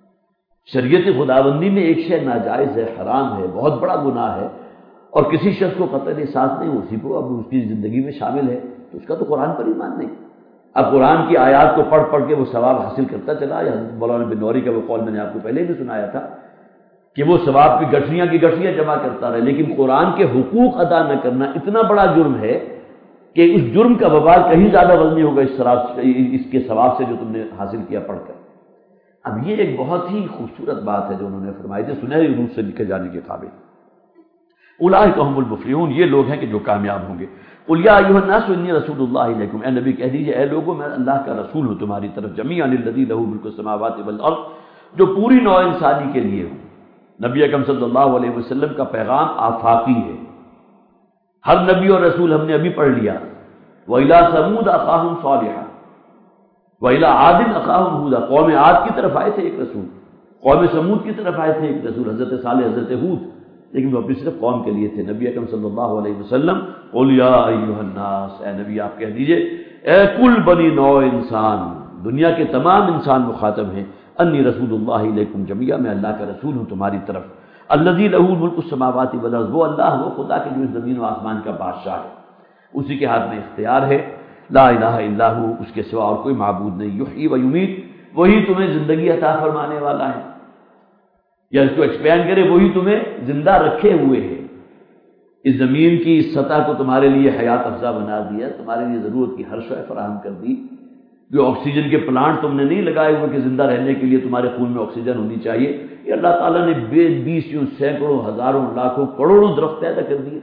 شریعت خداوندی میں ایک شے ناجائز ہے، حرام ہے، بہت بڑا گناہ ہے، اور کسی شخص کو قطعی احساس نہیں، اسی کو اب اس کی زندگی میں شامل ہے، تو اس کا تو قرآن پر ایمان نہیں۔ اب قرآن کی آیات کو پڑھ پڑھ کے وہ ثواب حاصل کرتا چلا، یا حضرت مولانا بن نوری کا وہ قول میں نے آپ کو پہلے بھی سنایا تھا کہ وہ ثواب کی گٹھیاں جمع کرتا رہے، لیکن قرآن کے حقوق ادا نہ کرنا اتنا بڑا جرم ہے کہ اس جرم کا وبال کہیں زیادہ وزنی ہوگا اس کے ثواب سے جو تم نے حاصل کیا پڑھ کر۔ اب یہ ایک بہت ہی خوبصورت بات ہے جو انہوں نے فرمائی تھی، سنہری روح سے لکھے جانے کے قابل۔ اولئک هم المفلحون، یہ لوگ ہیں کہ جو کامیاب ہوں گے۔ قل یا ایھا الناس انی رسول اللہ الیکم، اے نبی کہہ دیجئے اے لوگوں میں اللہ کا رسول ہوں تمہاری طرف، جمیعا الذی لہ ملک السماوات والارض، جو پوری نوع انسانی کے لیے ہوں۔ نبی اکرم صلی اللہ علیہ وسلم کا پیغام آفاقی ہے، ہر نبی اور رسول ہم نے ابھی پڑھ لیا۔ وَإِلَىٰ ثَمُودَ أَخَاهُمْ صَالِحًا وَإِلَىٰ عَادٍ أَخَاهُمْ هُودًا، قوم عاد کی طرف آئے تھے ایک رسول، قوم سمود کی طرف آئے تھے ایک رسول، حضرت صالح، حضرت ہود، لیکن وہ اپنی صرف قوم کے لیے تھے۔ نبی اکرم صلی اللہ علیہ وسلم قل یا ایھا الناس، اے نبی آپ کہہ دیجئے اے کل بنی نوع انسان، دنیا کے تمام انسان مخاطب ہیں، انی رسول اللہ الیکم جمیعا، میں اللہ کا رسول ہوں تمہاری طرف، الذی لہ ملک السماوات والارض، وہ اللہ، وہ خدا کہ جو زمین و آسمان کا بادشاہ ہے، اسی کے ہاتھ میں اختیار ہے، لا الہ الا ہو، اس کے سوا اور کوئی معبود نہیں، یحیی و یمیت، وہی تمہیں زندگی عطا فرمانے والا ہے، یا اس کو ایکسپینڈ کرے وہی تمہیں زندہ رکھے ہوئے ہے، اس زمین کی اس سطح کو تمہارے لیے حیات افزا بنا دیا، تمہارے لیے ضرورت کی ہر شے فراہم کر دی، جو آکسیجن کے پلانٹ تم نے نہیں لگائے ہوئے کہ زندہ رہنے کے لیے تمہارے خون میں آکسیجن ہونی چاہیے، یہ اللہ تعالیٰ نے 20 سینکڑوں ہزاروں لاکھوں کروڑوں درخت پیدا کر دیے،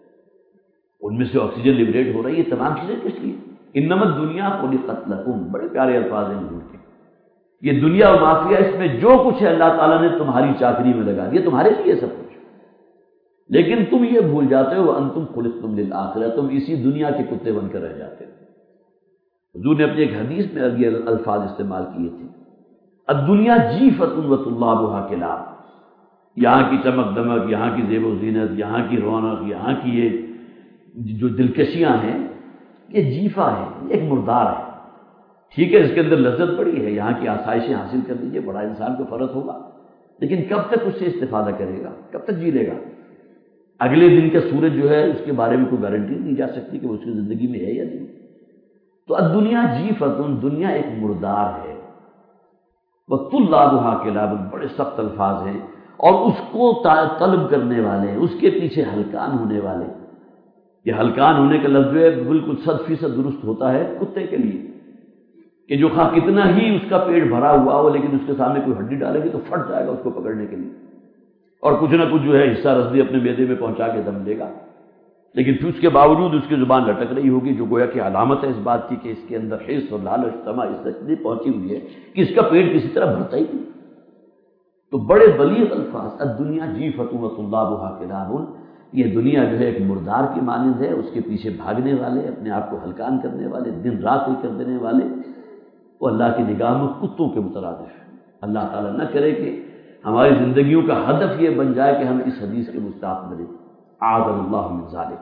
ان میں سے آکسیجن لبریٹ ہو رہی ہے، تمام چیزیں کس لیے؟ انما الدنیا خلقت لکم، بڑے پیارے الفاظ ہیں حضور کے، یہ دنیا و مافیہ، اس میں جو کچھ ہے اللہ تعالیٰ نے تمہاری چاکری میں لگا دیا، تمہارے لیے سب کچھ، لیکن تم یہ بھول جاتے ہو وانتم خلقتم للآخرہ، تم اسی دنیا کے کتے بن کر رہ جاتے ہو۔ حضور نے اپنی ایک حدیث میں یہ الفاظ استعمال کیے تھے، الدنیا جیفۃ وطلابھا کلاب، یہاں کی چمک دمک، یہاں کی زیب و زینت، یہاں کی رونق، یہاں کی یہ جو دلکشیاں ہیں، یہ جیفا ہے، یہ ایک مردار ہے۔ ٹھیک ہے اس کے اندر لذت بڑی ہے، یہاں کی آسائشیں حاصل کر لیجیے، بڑا انسان کو فرض ہوگا، لیکن کب تک اس سے استفادہ کرے گا، کب تک جی لے گا؟ اگلے دن کا سورج جو ہے اس کے بارے میں کوئی گارنٹی نہیں دی جا سکتی کہ وہ اس کی زندگی میں ہے یا نہیں۔ تو الدنیا جیفتن، دنیا ایک مردار ہے۔ وَطُلَّابُهَا كِلَابٌ، بڑے سخت الفاظ ہیں، اور اس کو طلب کرنے والے، اس کے پیچھے ہلکان ہونے والے، یہ ہلکان ہونے کا لفظ جو ہے بالکل 100% درست ہوتا ہے کتے کے لیے، کہ جو خواہ کتنا ہی اس کا پیٹ بھرا ہوا ہو لیکن اس کے سامنے کوئی ہڈی ڈالے گی تو پھٹ جائے گا اس کو پکڑنے کے لیے، اور کچھ نہ کچھ جو ہے حصہ رسدی اپنے معدے میں پہنچا کے دم لے گا، لیکن پھر اس کے باوجود اس کی زبان لٹک رہی ہوگی، جو گویا کہ علامت ہے اس بات کی کہ اس کے اندر حرص اور لالچ طمع اس طرح پہنچی ہوئی ہے کہ اس کا پیٹ کسی طرح بھرتا ہی نہیں۔ تو بڑے بلیغ الفاظ، الدنیا جیفۃ وطلابها کلاب، یہ دنیا جو ہے ایک مردار کی مانند ہے، اس کے پیچھے بھاگنے والے، اپنے آپ کو ہلکان کرنے والے، دن رات ایک کر دینے والے، وہ اللہ کی نگاہ میں کتوں کے مترادف ہیں۔ اللہ تعالیٰ نہ کرے کہ ہماری زندگیوں کا ہدف یہ بن جائے کہ ہم اس حدیث کے مستحق بنیں، اعاذنا اللہ من ذلک۔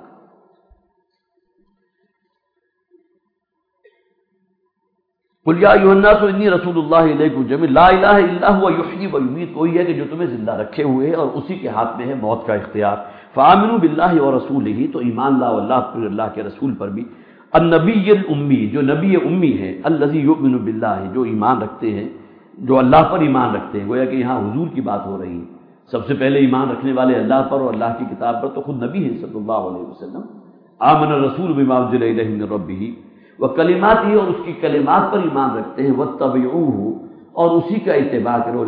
قل یا ایھا الناس انی رسول اللہ الیکم جمیعا لا الہ الا هو یحیی و یمیت، وہی ہے کہ جو تمہیں زندہ رکھے ہوئے ہے اور اسی کے ہاتھ میں ہے موت کا اختیار۔ فآمنوا باللہ ورسولہ، تو ایمان لاؤ اللہ پر، اللہ کے رسول پر بھی، النبی الامی، جو نبی امی ہے، الذی یؤمن باللہ، جو ایمان رکھتے ہیں، جو اللہ پر ایمان رکھتے ہیں۔ گویا کہ یہاں حضور کی بات ہو رہی ہے، سب سے پہلے ایمان رکھنے والے اللہ پر اور اللہ کی کتاب پر تو خود نبی ہیں صلی اللہ علیہ وسلم۔ آمن الرسول بما انزل الیہ من ربہ وکلماتہ، اور اس کی کلمات پر ایمان رکھتے ہیں، واتبعوہ، اور اسی کا اتباع کرو،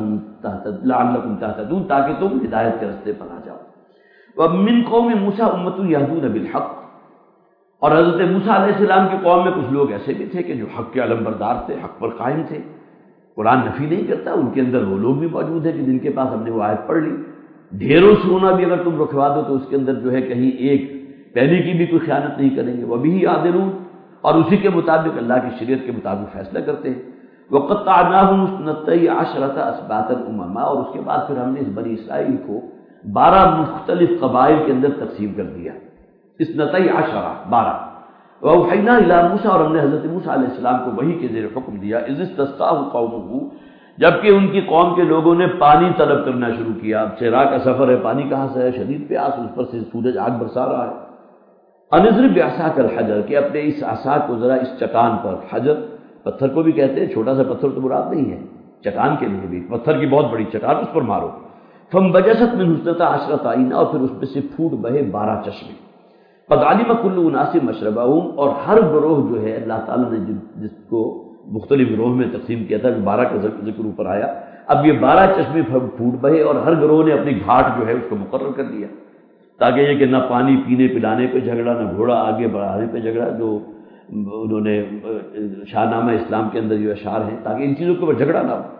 لعلکم تہتدون، تاکہ تم ہدایت کے راستے پر آ جاؤ۔ ومن قوم موسیٰ امۃ یہدون بالحق، اور حضرت موسیٰ علیہ السلام کی قوم میں کچھ لوگ ایسے بھی تھے کہ جو حق کے علمبردار تھے، حق پر قائم تھے۔ قرآن نفی نہیں کرتا، ان کے اندر وہ لوگ بھی موجود ہیں کہ جن کے پاس ہم نے وہ آیت پڑھ لی، ڈھیروں سونا بھی اگر تم رکھوا دو تو اس کے اندر جو ہے کہیں ایک پہلی کی بھی کوئی خیانت نہیں کریں گے، وَبِهِ يَعْدِلُونَ، اور اسی کے مطابق اللہ کی شریعت کے مطابق فیصلہ کرتے ہیں۔ وَقَطَّعْنَاهُمْ اثْنَتَيْ عَشْرَةَ أَسْبَاطًا أُمَمًا، اور اس کے بعد پھر ہم نے اس بنی اسرائیل کو 12 مختلف قبائل کے اندر تقسیم کر دیا، اثنتئی عشرہ، 12۔ وَأَوْحَيْنَا إِلَىٰ مُوسَىٰ، اور ہم نے حضرت موسیٰ علیہ السلام کو وحی کے زیر حکم دیا، إِذِ اسْتَسْقَاهُ قَوْمُهُ، جبکہ ان کی قوم کے لوگوں نے پانی طلب کرنا شروع کیا۔ اب صحرا کا سفر ہے، پانی کہاں سے ہے؟ شدید پیاس، اس پر سے سورج آگ برسا رہا ہے۔ أَنِ اضْرِب بِعَصَاكَ الْحَجَرَ، کہ اپنے اس عصا کو ذرا اس چٹان پر، حجر پتھر کو بھی کہتے ہیں، چھوٹا سا پتھر تو مراد نہیں ہے، چٹان کے لیے بھی پتھر کی بہت بڑی چٹان، اس پر مارو۔ فانبجست منہ اثنتا عشرۃ عینا، اور پھر اس میں سے پھوٹ بہے 12 چشمے۔ قد علم کل اناس مشربہم، اور ہر گروہ جو ہے اللہ تعالیٰ نے جس کو مختلف گروہ میں تقسیم کیا تھا، 12 کا ذکر اوپر آیا، اب یہ 12 چشمے پھوٹ بہے اور ہر گروہ نے اپنی گھاٹ جو ہے اس کو مقرر کر دیا، تاکہ یہ کہ نہ پانی پینے پلانے پہ جھگڑا، نہ گھوڑا آگے بڑھانے پہ جھگڑا، جو انہوں نے شاہ نامہ اسلام کے اندر جو اشعار ہیں، تاکہ ان چیزوں کے اوپر جھگڑا نہ ہو۔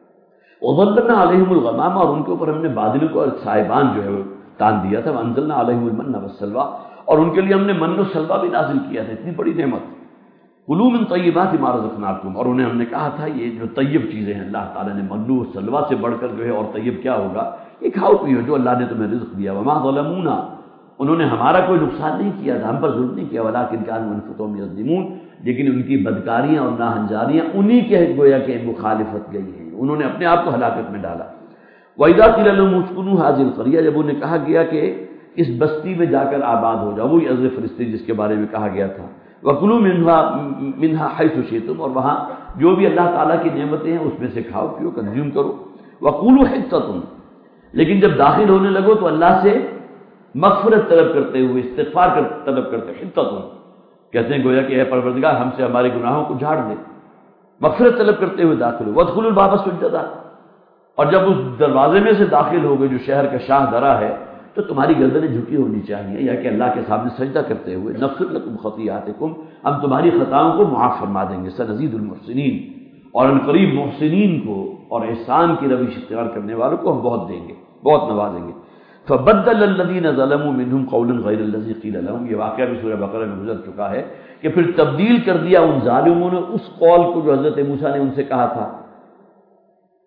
وظللنا علیہم الغمام، اور ان کے اوپر ہم نے بادلوں کو اور سائبان جو ہے وہ تان دیا تھا، وانزلنا علیہم المن والسلویٰ، اور ان کے لیے ہم نے من و سلویٰ بھی نازل کیا تھا، اتنی بڑی نعمت۔ کلوا من طیبات ما رزقناکم، اور انہیں ہم نے کہا تھا یہ جو طیب چیزیں ہیں اللہ تعالیٰ نے، من و سلویٰ سے بڑھ کر جو ہے اور طیب کیا ہوگا، یہ کھاؤ پیو جو اللہ نے تمہیں رزق دیا۔ وما ظلمونا، انہوں نے ہمارا کوئی نقصان نہیں کیا تھا، ہم پر ظلم نہیں کیا، ولکن كانوا انفسهم یظلمون، لیکن ان کی بدکاریاں اور ناہنجاریاں انہی کے گویا کہ مخالفت گئی ہیں، انہوں نے اپنے آپ کو ہلاکت میں ڈالا۔ وَإِذَا قِيلَ لَهُمُ اسْكُنُوا هَٰذِهِ الْقَرْيَةَ، جب انہیں کہا گیا کہ اس بستی میں جا کر آباد ہو جاؤ، وہی عزل فلسطین جس کے بارے میں کہا گیا تھا، وَكُلُوا مِنْهَا حَيْثُ شِئْتُمْ، اور وہاں جو بھی اللہ تعالیٰ کی نعمتیں ہیں اس میں سے کھاؤ پیو، کنزیوم کرو۔ وَقُولُوا حِطَّةٌ، لیکن جب داخل ہونے لگو تو اللہ سے مغفرت طلب کرتے ہوئے، استغفار طلب کرتے، حِطَّةٌ کہتے ہیں گویا کہ اے پروردگار ہم سے ہمارے گناہوں کو جھاڑ دے، مغفرت طلب کرتے ہوئے داخل ہو۔ وَادْخُلُوا الْبَابَ سُجَّدًا، اور جب اس دروازے میں سے داخل ہو گئے جو شہر کا شاہ درا ہے، تو تمہاری گردنیں جھکی ہونی چاہیے، یا کہ اللہ کے سامنے سجدہ کرتے ہوئے، نغفر لکم خطیئاتکم، ہم تمہاری خطاؤں کو معاف فرما دیں گے، سنزید المحسنین، اور ان قریب محسنین کو اور احسان کی روش اختیار کرنے والوں کو ہم بہت دیں گے، بہت نوازیں گے۔ فبدل الذین ظلموا منہم قولا غیر الذی قیل لہم، یہ واقعہ بھی سورہ بقرہ میں گزر چکا ہے کہ پھر تبدیل کر دیا ان ظالموں نے اس قول کو جو حضرت موسیٰ نے ان سے کہا تھا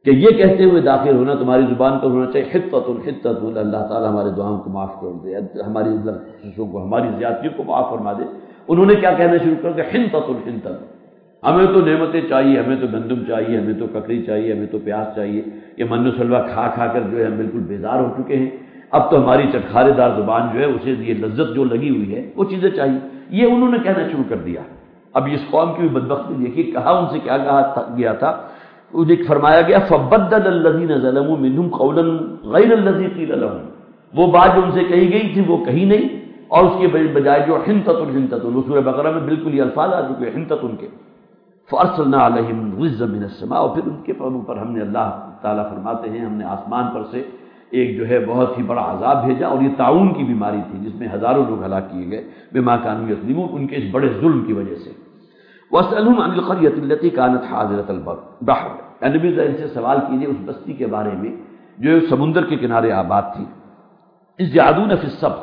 کہ یہ کہتے ہوئے داخل ہونا تمہاری زبان پر ہونا چاہیے حطۃ حطۃ، اللہ تعالیٰ ہمارے دعاؤں کو معاف کر دے، ہماری لفظوں کو، ہماری زیادتیوں کو معاف فرما دے۔ انہوں نے کیا کہنا شروع کر دیا؟ حنطۃ حنطۃ، ہمیں تو نعمتیں چاہیے، ہمیں تو گندم چاہیے، ہمیں تو ککڑی چاہیے، ہمیں تو پیاز چاہیے، یہ من و سلوہ کھا کھا کر جو ہے ہم بالکل بیزار ہو چکے ہیں، اب تو ہماری چٹخارے دار زبان جو ہے اسے یہ لذت جو لگی ہوئی ہے وہ چیزیں چاہیے، یہ انہوں نے کہنا شروع کر دیا۔ اب اس قوم کی بھی بدبختی دیکھیے، کہا ان سے کیا کہا گیا تھا، انہیں فرمایا گیا فَبَدَّلَ الَّذِينَ ظَلَمُوا مِنْهُمْ قَوْلًا غَيْرَ الَّذِي قِيلَ لَهُمْ، وہ بات جو ان سے کہی گئی تھی وہ کہی نہیں، اور اس کے بجائے جو حنطۃ حنطۃ، وہ سورہ بقرہ میں بالکل یہ الفاظ آ چکے حنطۃ کے، فَأَرْسَلْنَا عَلَيْهِمْ رِجْزًا مِنَ السَّمَاءِ، اور پھر ان کے اوپر ہم نے، اللہ تعالیٰ فرماتے ہیں، ہم نے آسمان پر سے ایک جو ہے بہت ہی بڑا عذاب بھیجا، اور یہ طاعون کی بیماری تھی جس میں ہزاروں لوگ ہلاک کیے گئے بما كانوا يظلمون، ان کے اس بڑے ظلم کی وجہ سے۔ وَاسْأَلْهُمْ عَنِ الْقَرْيَةِ الَّتِي كَانَتْ حَاضِرَةَ الْبَحْرِ، نبی صلی اللہ علیہ وسلم سے سوال کیجیے اس بستی کے بارے میں جو سمندر کے کنارے آباد تھی، اِذْ يَعْدُونَ فِي السَّبْتِ،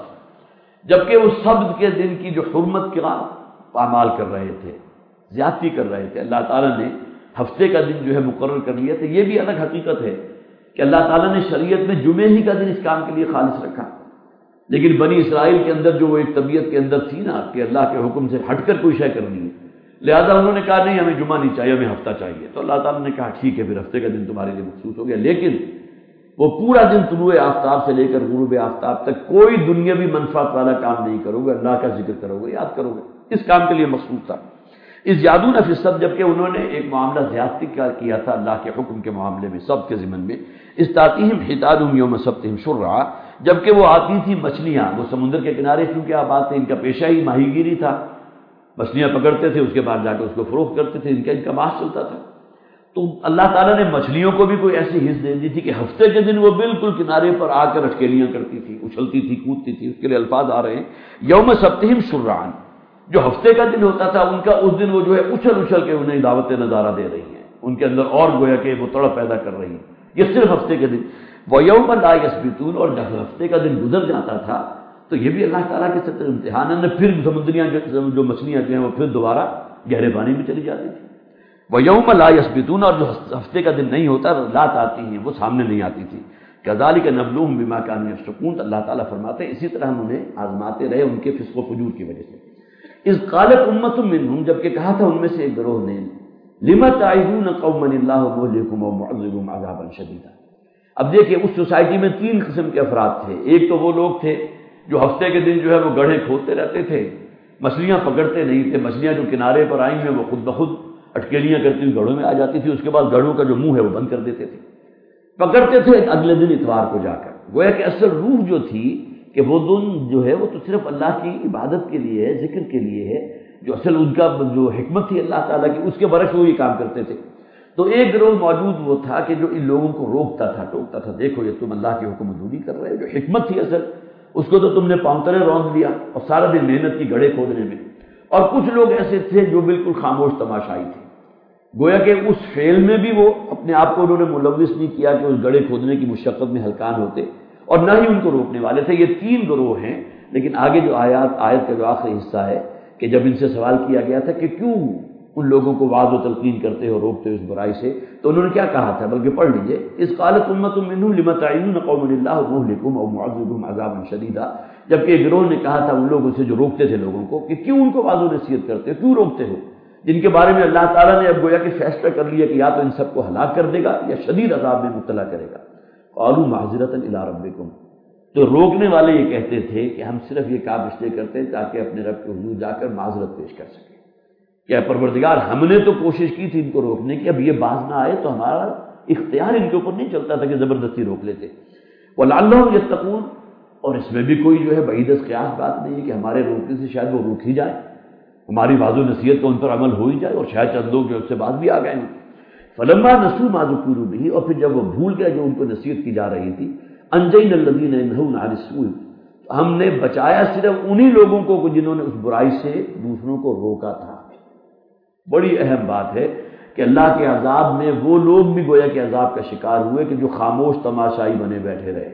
جبکہ وہ سبت کے دن کی جو حرمت کا پامال کر رہے تھے، زیادتی کر رہے تھے۔ اللہ تعالیٰ نے ہفتے کا دن جو ہے مقرر کر لیا تھا، یہ بھی الگ حقیقت ہے کہ اللہ تعالیٰ نے شریعت میں جمعے ہی کا دن اس کام کے لیے خالص رکھا، لیکن بنی اسرائیل کے اندر جو وہ ایک طبیعت کے اندر تھی نا کہ اللہ کے حکم سے ہٹ کر کوئی شے کرنی ہے، لہذا انہوں نے کہا نہیں ہمیں جمعہ نہیں چاہیے، ہمیں ہفتہ چاہیے، تو اللہ تعالیٰ نے کہا ٹھیک ہے پھر ہفتے کا دن تمہارے لیے مخصوص ہو گیا، لیکن وہ پورا دن طلوع آفتاب سے لے کر غروب آفتاب تک کوئی دنیاوی منفعت والا کام نہیں کرو گے، اللہ کا ذکر کرو گے، یاد کرو گے، اس کام کے لیے مخصوص تھا۔ اس یادون فی السبت، جبکہ انہوں نے ایک معاملہ زیادتی کا کیا تھا اللہ کے حکم کے معاملے میں، سبت کے ضمن میں، استاتیہم حیتانہم یوم سبتہم شرعا، جبکہ وہ آتی تھی مچھلیاں، وہ سمندر کے کنارے کیونکہ آباد تھے، ان کا پیشہ ہی ماہی گیری تھا، مچھلیاں پکڑتے تھے، اس کے بعد جا کے اس کو فروخت کرتے تھے، ان کا معاش چلتا تھا۔ تو اللہ تعالیٰ نے مچھلیوں کو بھی کوئی ایسی حص دے دی تھی کہ ہفتے کے دن وہ بالکل کنارے پر آ کر اٹکیلیاں کرتی تھی، اچھلتی تھی، کودتی تھی، اس کے لیے الفاظ آ رہے ہیں یوم سبتہم شرعان، جو ہفتے کا دن ہوتا تھا ان کا اس دن وہ جو ہے اچھل اچھل کے انہیں دعوت نظارہ دے رہی ہیں، ان کے اندر اور گویا کہ وہ تڑپ پیدا کر رہی ہیں، یہ صرف ہفتے کے دن۔ وَيَوْمَ لَا يَسْبِتُونَ، اور جب ہفتے کا دن گزر جاتا تھا تو یہ بھی اللہ تعالیٰ کے ساتھ امتحان ہے، پھر سمندریاں جو مچھلیاں جو ہیں وہ پھر دوبارہ گہرے پانی میں چلی جاتی تھی۔ وَيَوْمَ لَا يَسْبِتُونَ، اور جو ہفتے کا دن نہیں ہوتا رات آتی ہیں وہ سامنے نہیں آتی تھی۔ كَذَلِكَ نَبْلُوهُم بِمَا كَانُوا يَفْسُقُونَ، اللہ تعالیٰ فرماتے ہیں اسی طرح ہم انہیں آزماتے رہے ان کے فسق و فجور کی وجہ سے۔ اذ قالت امۃ منہم، جبکہ کہا تھا ان میں سے ایک گروہ نے، لم تعظون قوما اللہ مہلکہم و معذبہم عذابا شدیدا۔ اب دیکھیں اس سوسائٹی میں تین قسم کے افراد تھے، ایک تو وہ لوگ تھے جو ہفتے کے دن جو ہے وہ گڑھے کھودتے رہتے تھے، مچھلیاں پکڑتے نہیں تھے، مچھلیاں جو کنارے پر آئی ہیں وہ خود بخود اٹکیلیاں کرتی ہوئی گڑھوں میں آ جاتی تھی، اس کے بعد گڑھوں کا جو منہ ہے وہ بند کر دیتے تھے، پکڑتے تھے اگلے دن اتوار کو جا کر۔ گویا کہ اصل روح جو تھی کہ وہ دن جو ہے وہ تو صرف اللہ کی عبادت کے لیے ہے، ذکر کے لیے ہے، جو اصل ان کا جو حکمت تھی اللہ تعالیٰ کی، اس کے برعکس وہ یہ کام کرتے تھے۔ تو ایک گروہ موجود وہ تھا کہ جو ان لوگوں کو روکتا تھا، ٹوکتا تھا، دیکھو یہ تم اللہ کی حکم دوری کر رہے ہو، جو حکمت تھی اصل اس کو تو تم نے پاؤں روند دیا اور سارا دن محنت کی گڑھے کھودنے میں۔ اور کچھ لوگ ایسے تھے جو بالکل خاموش تماشائی تھے، گویا کہ اس فعل میں بھی وہ اپنے آپ کو انہوں نے ملوث نہیں کیا کہ اس گڑھے کھودنے کی مشقت میں ہلکان ہوتے، اور نہ ہی ان کو روکنے والے تھے۔ یہ تین گروہ ہیں، لیکن آگے جو آیت کا جو آخری حصہ ہے کہ جب ان سے سوال کیا گیا تھا کہ کیوں ان لوگوں کو وعظ و تلقین کرتے ہو، روکتے ہو اس برائی سے، تو انہوں نے کیا کہا تھا، بلکہ پڑھ لیجئے، اذ قالت امۃ منہم لم تعظون قوما اللہ مہلکہم او معذبہم عذابا شدیدا، جبکہ ایک گروہ نے کہا تھا ان لوگوں سے جو روکتے تھے لوگوں کو کہ کیوں ان کو وعظ و نصیحت کرتے ہو، کیوں روکتے ہو، جن کے بارے میں اللہ تعالیٰ نے اب گویا کہ فیصلہ کر لیا کہ یا تو ان سب کو ہلاک کر دے گا یا شدید عذاب میں مبتلا کرے گا۔ قالوا معذرۃ الی ربکم، تو روکنے والے یہ کہتے تھے کہ ہم صرف یہ کام اس لیے کرتے ہیں تاکہ اپنے رب کے حضور جا کر معذرت پیش کر سکیں کہ پروردگار ہم نے تو کوشش کی تھی ان کو روکنے کی، اب یہ باز نہ آئے تو ہمارا اختیار ان کے اوپر نہیں چلتا تھا کہ زبردستی روک لیتے۔ وَلَعَلَّهُمْ يَتَّقُونَ، اور اس میں بھی کوئی جو ہے بعید از قیاس بات نہیں ہے کہ ہمارے روکنے سے شاید وہ روک ہی جائے، ہماری وعظ و نصیحت کا ان پر عمل ہو ہی جائے، اور شاید چند لوگ جو اس سے بعد بھی آ گئے ہیں۔ فَلَمَّا نَسُوا مَا ذُكِّرُوا بِهِ، اور پھر جب وہ بھول گئے جو ان کو نصیحت کی جا رہی تھی، أَنجَيْنَا الَّذِينَ يَنْهَوْنَ عَنِ السُّوءِ، ہم نے بچایا صرف انہی لوگوں کو جنہوں نے اس برائی سے دوسروں کو روکا تھا۔ بڑی اہم بات ہے کہ اللہ کے عذاب میں وہ لوگ بھی گویا کہ عذاب کا شکار ہوئے کہ جو خاموش تماشائی بنے بیٹھے رہے۔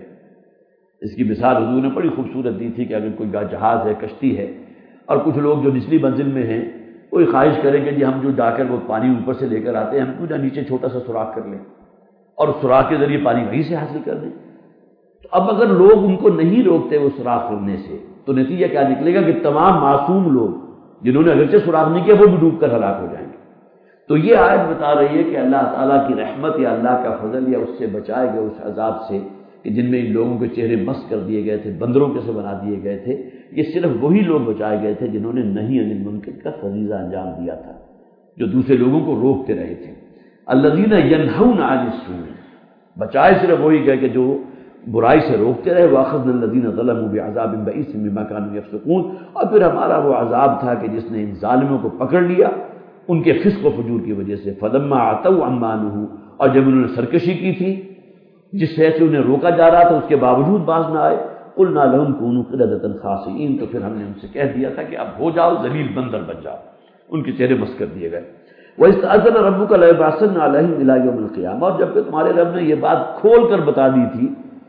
اس کی مثال حضور نے بڑی خوبصورت دی تھی کہ اگر کوئی جہاز ہے، کشتی ہے، اور کچھ لوگ جو نچلی منزل میں ہیں کوئی خواہش کریں کہ جی ہم جو جا کر وہ پانی اوپر سے لے کر آتے ہیں، ہم کیوں نہ نیچے چھوٹا سا سوراخ کر لیں، اور سوراخ کے ذریعے پانی وہیں سے حاصل کر دیں۔ تو اب اگر لوگ ان کو نہیں روکتے وہ سوراخ کرنے سے تو نتیجہ کیا نکلے گا کہ تمام معصوم لوگ جنہوں نے اگرچہ سوراخ نہیں کیا وہ بھی ڈوب کر ہلاک ہو جائیں گے۔ تو یہ آیت بتا رہی ہے کہ اللہ تعالیٰ کی رحمت یا اللہ کا فضل یا اس سے بچائے گئے اس عذاب سے کہ جن میں ان لوگوں کے چہرے مست کر دیے گئے تھے، بندروں کے سے بنا دیے گئے تھے، یہ صرف وہی لوگ بچائے گئے تھے جنہوں نے نہیں عن المنکر کا فریضہ انجام دیا تھا، جو دوسرے لوگوں کو روکتے رہے تھے۔ الذین ینہون عن السوء، بچائے صرف وہی گئے کہ جو برائی سے روکتے رہے۔ واخذنا الذین ظلموا بعذاب بئیس بما کانوا یفسقون، اور پھر ہمارا وہ عذاب تھا کہ جس نے ان ظالموں کو پکڑ لیا ان کے فسق و فجور کی وجہ سے۔ فلما عتوا عما نہوا، اور جب انہوں نے سرکشی کی تھی جس سے انہیں روکا جا رہا تھا اس کے باوجود باز نہ آئے، قلنا لهم كونوا قردة خاسئین، تو پھر ہم نے ان سے کہہ دیا تھا کہ اب ہو جاؤ ذلیل بندر بن جاؤ، ان کے چہرے مس کر دیے گئے۔ وَإِذْ رَبُّكَ لَيَبْعَثَنَّ عَلَيْهِمْ إِلَى يَوْمِ الْقِيَامَةِ، اور جبکہ تمہارے رب نے یہ بات کھول کر بتا دی تھی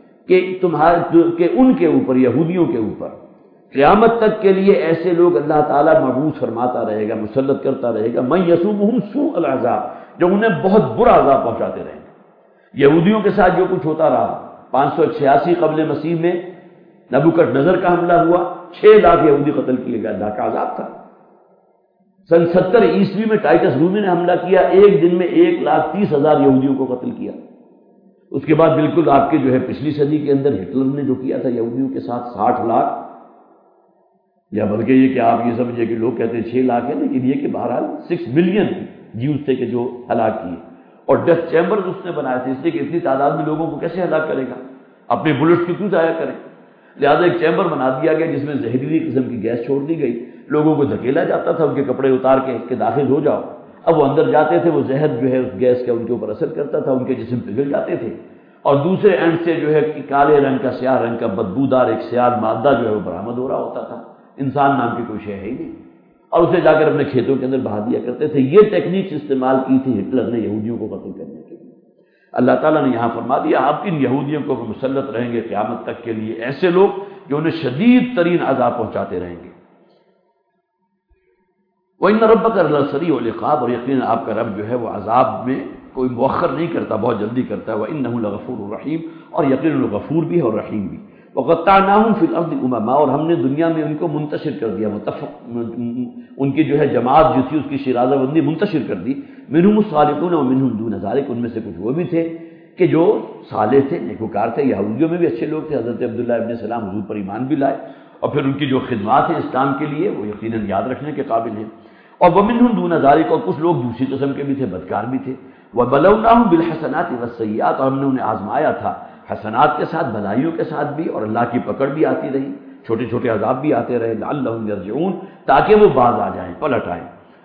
کہ ان کے اوپر، یہودیوں کے اوپر قیامت تک کے لیے ایسے لوگ اللہ تعالیٰ مبعوث فرماتا رہے گا، مسلط کرتا رہے گا، من یسومہم سوء العذاب، جو انہیں بہت برا عذاب پہنچاتے رہیں گے۔ یہودیوں کے ساتھ جو کچھ ہوتا رہا، 586 قبل مسیح میں نبوکدنضر کا حملہ ہوا، 6 لاکھ یہودی قتل کیے گئے، اللہ کا عذاب تھا۔ سن 70 عیسوی میں ٹائٹس رومی نے حملہ کیا، ایک دن میں 1,30,000 یہودیوں کو قتل کیا۔ اس کے بعد بالکل آپ کے جو ہے پچھلی صدی کے اندر ہٹلر نے جو کیا تھا یہودیوں کے ساتھ 60 لاکھ، یا بلکہ یہ کہ آپ یہ سمجھے کہ لوگ کہتے ہیں 6 لاکھ ہے، لیکن یہ کہ بہرحال 6 ملین جیوز تھے کہ جو ہلاک کیے، اور ڈیتھ چیمبرز اس نے بنائے تھے، اس لیے کہ اتنی تعداد میں لوگوں کو کیسے ہلاک کرے گا، اپنے بلٹس کی کیوں ضائع کریں، لہٰذا ایک چیمبر بنا دیا گیا جس میں زہریلی قسم کی گیس چھوڑ دی گئی، لوگوں کو دھکیلا جاتا تھا، ان کے کپڑے اتار کے داخل ہو جاؤ، اب وہ اندر جاتے تھے، وہ زہر جو ہے اس گیس کا ان کے اوپر اثر کرتا تھا، ان کے جسم پگھل جاتے تھے، اور دوسرے اینڈ سے جو ہے کہ کالے رنگ کا، سیاہ رنگ کا بدبودار ایک سیاہ مادہ جو ہے وہ برآمد ہو رہا ہوتا تھا، انسان نام کی کوئی شے ہے ہی نہیں، اور اسے جا کر اپنے کھیتوں کے اندر بہا دیا کرتے تھے۔ یہ ٹیکنیکس استعمال کی تھی ہٹلر نے یہودیوں کو قتل کرنے کے لیے۔ اللہ تعالیٰ نے یہاں فرما دیا آپ ان یہودیوں کو مسلط رہیں گے قیامت تک کے لیے ایسے لوگ جو انہیں شدید ترین عذاب پہنچاتے رہیں گے۔ وَإِنَّ رَبَّكَ لَسَرِيعُ الْعِقَابِ، اور یقیناً آپ کا رب جو ہے وہ عذاب میں کوئی مؤخر نہیں کرتا، بہت جلدی کرتا ہے۔ وَإِنَّهُ لَغَفُورٌ رَحِيمٌ، اور یقیناً غفور بھی ہے اور رحیم بھی۔ وَقَطَّعْنَاهُمْ فِي الْأَرْضِ أُمَمًا، اور ہم نے دنیا میں ان کو منتشر کر دیا، ان کی جو ہے جماعت جو تھی اس کی شیرازہ بندی منتشر کر دی۔ مِنْهُمُ الصَّالِحُونَ وَمِنْهُمْ دُونَ ذَلِكَ، ان میں سے کچھ وہ بھی تھے کہ جو صالح تھے، نیکوکار تھے، یہودیوں میں بھی اچھے لوگ تھے، حضرت عبداللہ ابن سلام حضور پر ایمان بھی لائے، اور پھر ان کی جو خدمات ہیں اسلام کے لیے وہ یقیناً یاد رکھنے کے قابل ہیں۔ اور وَمِنْهُمْ دُونَ ذَلِكَ، اور کچھ لوگ دوسری قسم کے بھی تھے، بدکار بھی تھے۔ وَبَلَوْنَاهُمْ بِالْحَسَنَاتِ وَالسَّيِّئَاتِ، اور ہم نے انہیں آزمایا تھا حسنات کے ساتھ، بھلائیوں کے ساتھ بھی، اور اللہ کی پکڑ بھی آتی رہی، چھوٹے چھوٹے عذاب بھی آتے رہے، لعلہم یرجعون، تاکہ وہ باز آ جائیں، پلٹ آئیں۔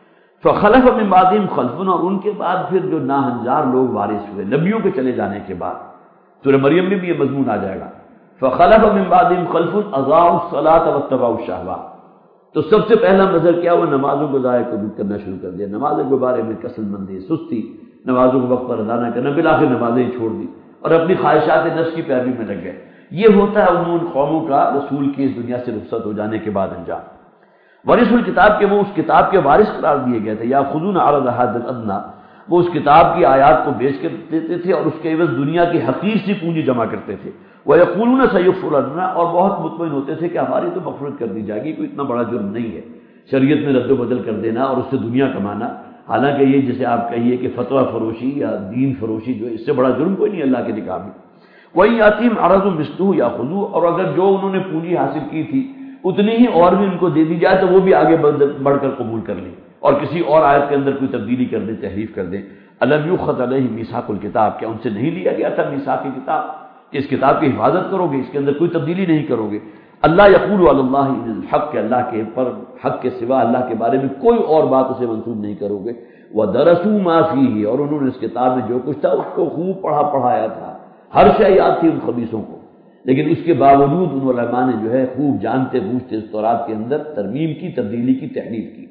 فخلف من بعدہم خلف، اور ان کے بعد پھر جو ناہنجار لوگ وارث ہوئے نبیوں کے چلے جانے کے بعد، سورہ مریم میں بھی یہ مضمون آ جائے گا، فخلف من بعدہم خلف اضاعوا الصلاۃ واتبعوا الشہوات۔ تو سب سے پہلا نظر کیا ہوا، نمازوں کو ضائع کرنا شروع کر دیا، نمازوں کے بارے میں کسل مندی، سستی، نمازوں کو وقت پر ادا نہ کرنا، بالآخر نمازیں ہی چھوڑ دی اور اپنی خواہشات نفس کی پیروی میں لگ گئے۔ یہ ہوتا ہے عموماً قوموں کا رسول کی اس دنیا سے رخصت ہو جانے کے بعد انجام۔ وارث الکتاب کے وہ اس کتاب کے وارث قرار دیے گئے تھے، یا خذون عرض هذا الادنى، وہ اس کتاب کی آیات کو بیچ کر دیتے تھے اور اس کے عوض دنیا کی حقیر سی پونجی جمع کرتے تھے۔ وَيَقُولُونَ سَيُغْفَرُ لَنَا، اور بہت مطمئن ہوتے تھے کہ ہماری تو مغفرت کر دی جائے گی، کوئی اتنا بڑا جرم نہیں ہے شریعت میں رد و بدل کر دینا اور اس سے دنیا کمانا۔ حالانکہ یہ جسے آپ کہیے کہ فتویٰ فروشی یا دین فروشی جو ہے اس سے بڑا جرم کوئی نہیں اللہ کے نکاح میں۔ وَإِنْ يَأْتِهِمْ عَرَضٌ مِثْلُهُ يَأْخُذُوهُ، اور اگر جو انہوں نے پونجی حاصل کی تھی اتنی ہی اور بھی ان کو دے دی جائے تو وہ بھی آگے بڑھ کر قبول کر لیں اور کسی اور آیت کے اندر کوئی تبدیلی کر دیں، تحریف کر دیں۔ أَلَمْ يُؤْخَذْ عَلَيْهِمْ مِيثَاقُ الْكِتَابِ، کیا ان سے نہیں لیا گیا تھا میثاق کتاب کہ اس کتاب کی حفاظت کرو گے، اس کے اندر کوئی تبدیلی نہیں کرو گے۔ اللہ یقول علی اللہ الا الحق، کہ اللہ کے پر حق کے سوا اللہ کے بارے میں کوئی اور بات اسے منسوب نہیں کرو گے۔ وَدَرَسُوا مَا فِيهِ، اور انہوں نے اس کتاب میں جو کچھ تھا اس کو خوب پڑھایا تھا، ہر شے یاد تھی ان خبیثوں کو، لیکن اس کے باوجود ان علماء نے جو ہے خوب جانتے بوجھتے اس تورات کے اندر ترمیم کی، تبدیلی کی، تحریف کی۔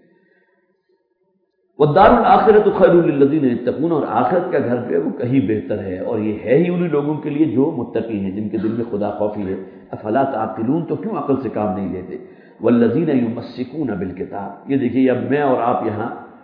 وَالدَّارُ الْآخِرَةُ خَيْرٌ لِّلَّذِينَ يَتَّقُونَ، اور آخرت کا گھر جو ہے وہ کہیں بہتر ہے، اور یہ ہے ہی انہی لوگوں کے لیے جو متقی ہیں، جن کے دل میں خدا خوفی ہے۔ افلا تعقلون، تو کیوں عقل سے کام نہیں لیتے؟ وَالَّذِينَ يُمَسِّكُونَ بِالْكِتَابِ، یہ دیکھیے اب میں اور آپ یہاں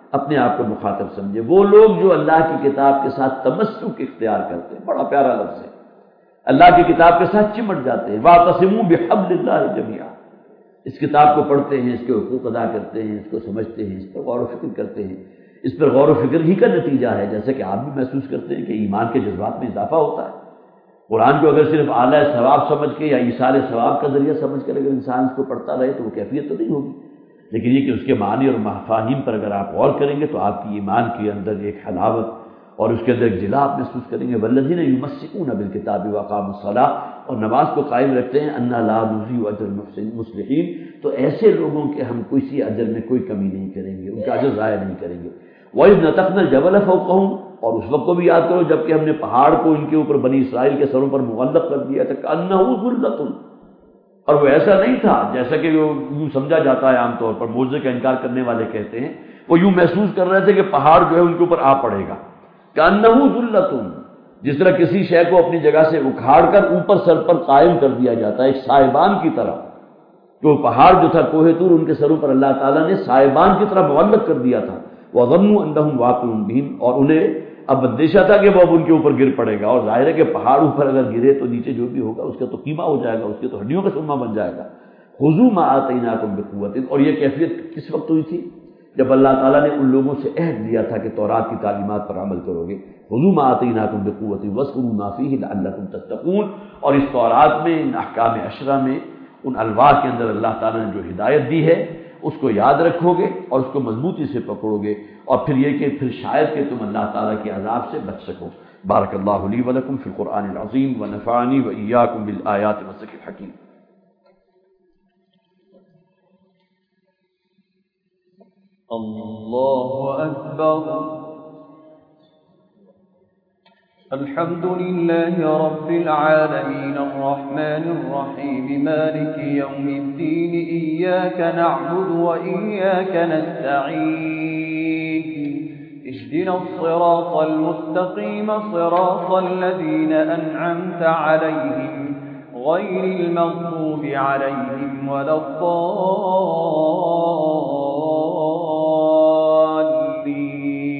अपने आप को मुखातब समझे। वो लोग जो अल्लाह की किताब के साथ तमस्सुक इख्तियार करते हैं, बड़ा प्यारा लफ्ज़ है, अल्लाह की किताब के साथ चिमट जाते हैं। वातसिमू बिहब्लिल्लाहि जमीआ, इस किताब को पढ़ते हैं, इसके हुकूक अदा करते हैं, इसको समझते हैं, इस पर गौर व फिक्र करते हैं। इस पर गौर व फिक्र ही का नतीजा है, जैसे कि आप भी महसूस करते हैं कि ईमान के जज्बात में इजाफा होता है। कुरान को अगर सिर्फ आला सवाब समझ के या ईसाल सवाब का जरिया समझ कर अगर इंसान इसको पढ़ता रहे तो वो कैफियत तो नहीं होगी, लेकिन ये कि उसके मानी और मफ़ाहीम पर अगर आप गौर करेंगे तो आपकी ईमान के अंदर एक हलावत और उसके अंदर एक जिला आप महसूस करेंगे। वल्लज़ीना युमस्सिकूना बिल किताबि व अक़ामुस्सलाह, और नमाज को कायम रखते हैं, अन्ना ला नुज़ीउ अजरल मुस्लिहीन, तो ऐसे लोगों के हम किसी अजर में कोई कमी नहीं करेंगे, उनका अजर ज़ाया नहीं करेंगे। वइज़ नतक़नल जबल फ़ौक़हुम, और उस वक्त को भी याद करो जबकि हमने पहाड़ को इनके ऊपर बनी इसराइल के सरों पर मुअल्लक़ कर दिया था, कअन्नहु ज़ुल्लतुन, और वो ऐसा नहीं था जैसा कि वो यूं समझा जाता है आमतौर पर, मोज़े का इनकार करने वाले कहते हैं, वो यूं महसूस कर रहे थे कि पहाड़ जो है उनके ऊपर आ पड़ेगा। कअन्नहु ज़ुल्लतुन, जिस तरह किसी शय को अपनी जगह से उखाड़ कर ऊपर सर पर कायम कर दिया जाता है, एक साहिबान की तरह। तो पहाड़ जो था कोहे तूर, उनके सरों पर अल्लाह ताला ने साहिबान की तरह मुअल्लक़ कर दिया था। वज़न्नु अन्नहुम वाक़िऊन बिहिम, और उन्हें अब अंदेशा था कि वो अब उनके ऊपर गिर पड़ेगा। और जाहिर है कि पहाड़ ऊपर अगर गिरे तो नीचे जो भी होगा उसका तो कीमा हो जाएगा, उसके तो हड्डियों का सुरमा बन जाएगा। खुज़ू मा आतैनाकुम बिक़ुव्वतिन, और ये कैफियत किस वक्त हुई थी? जब अल्लाह ताला ने उन लोगों से अहद लिया था कि तौरात की तालीमात पर अमल करोगे। खुज़ू मा आतैनाकुम बिक़ुव्वतिन वज़कुरू मा फ़ीहि लअल्लकुम तत्तक़ून, और इस तौरात में, इन अहकाम अशरा में, उन अलवाह के अंदर अल्लाह ताला ने जो हिदायत दी है उसको याद रखोगे और उसको मजबूती से पकड़ोगे, और फिर ये कि फिर शायद कि तुम अल्लाह ताला के अज़ाब से बच सको। बारकल्लाहु ली व लकुम फ़िल क़ुरआनिल अज़ीम व नफ़अनी व इय्याकुम बिल आयाति व ज़िक्रिल हकीम। अल्लाहु अकबर। अल्हम्दुलिल्लाहि रब्बिल आलमीन अर्रहमानिर रहीम मालिकि यौमिद्दीन इय्याका नअबुदु व इय्याका नस्तईन इहदिनस सिरातल मुस्तक़ीम सिरातल लज़ीना अनअमता अलैहिम गैरिल मग़्दूबि अलैहिम वलद्दाल्लीन।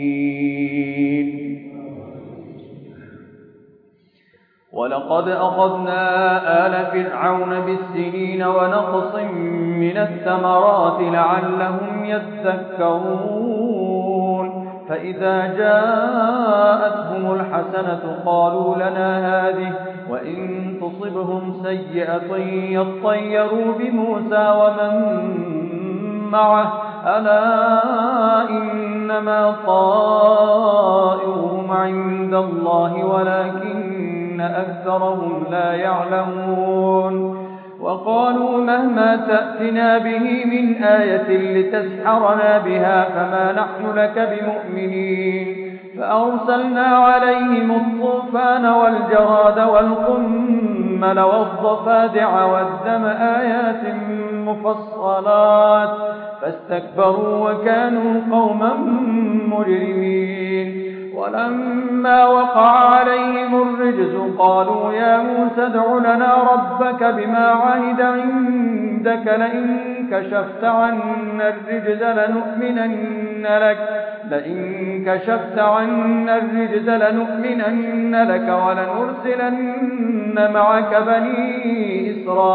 वलक़द अख़ज़ना आल फ़िरऔन बिस्सिनीन वनक़्सिन मिनस्समराति लअल्लहुम यज़्ज़क्करून। फ़इज़ा जाअतहुमुल हसनतु क़ालू लना हाज़िहि वइन तुसिबहुम सय्यअतुन यत्तय्यरू बिमूसा वमन मअहु अला इन्नमा ताइरुहुम इन्दल्लाहि वलाकिन्न अक्सरहुम ला यअलमून। वक़ालू महमा तअतिना बिही मिन आयतिन लितस्हरना बिहा फमा नहनु लक बिमुअ्मिनीन। فأرسلنا عليهم الطوفان والجراد والقمل والضفادع والدم آيات مفصلات فاستكبروا وكانوا قوما مجرمين. ولما وقع عليهم الرجز قالوا يا موسى ادع لنا ربك بما عهد عندك لئن كشفت عنا الرجز لنؤمنن لك ولنرسلن معك بني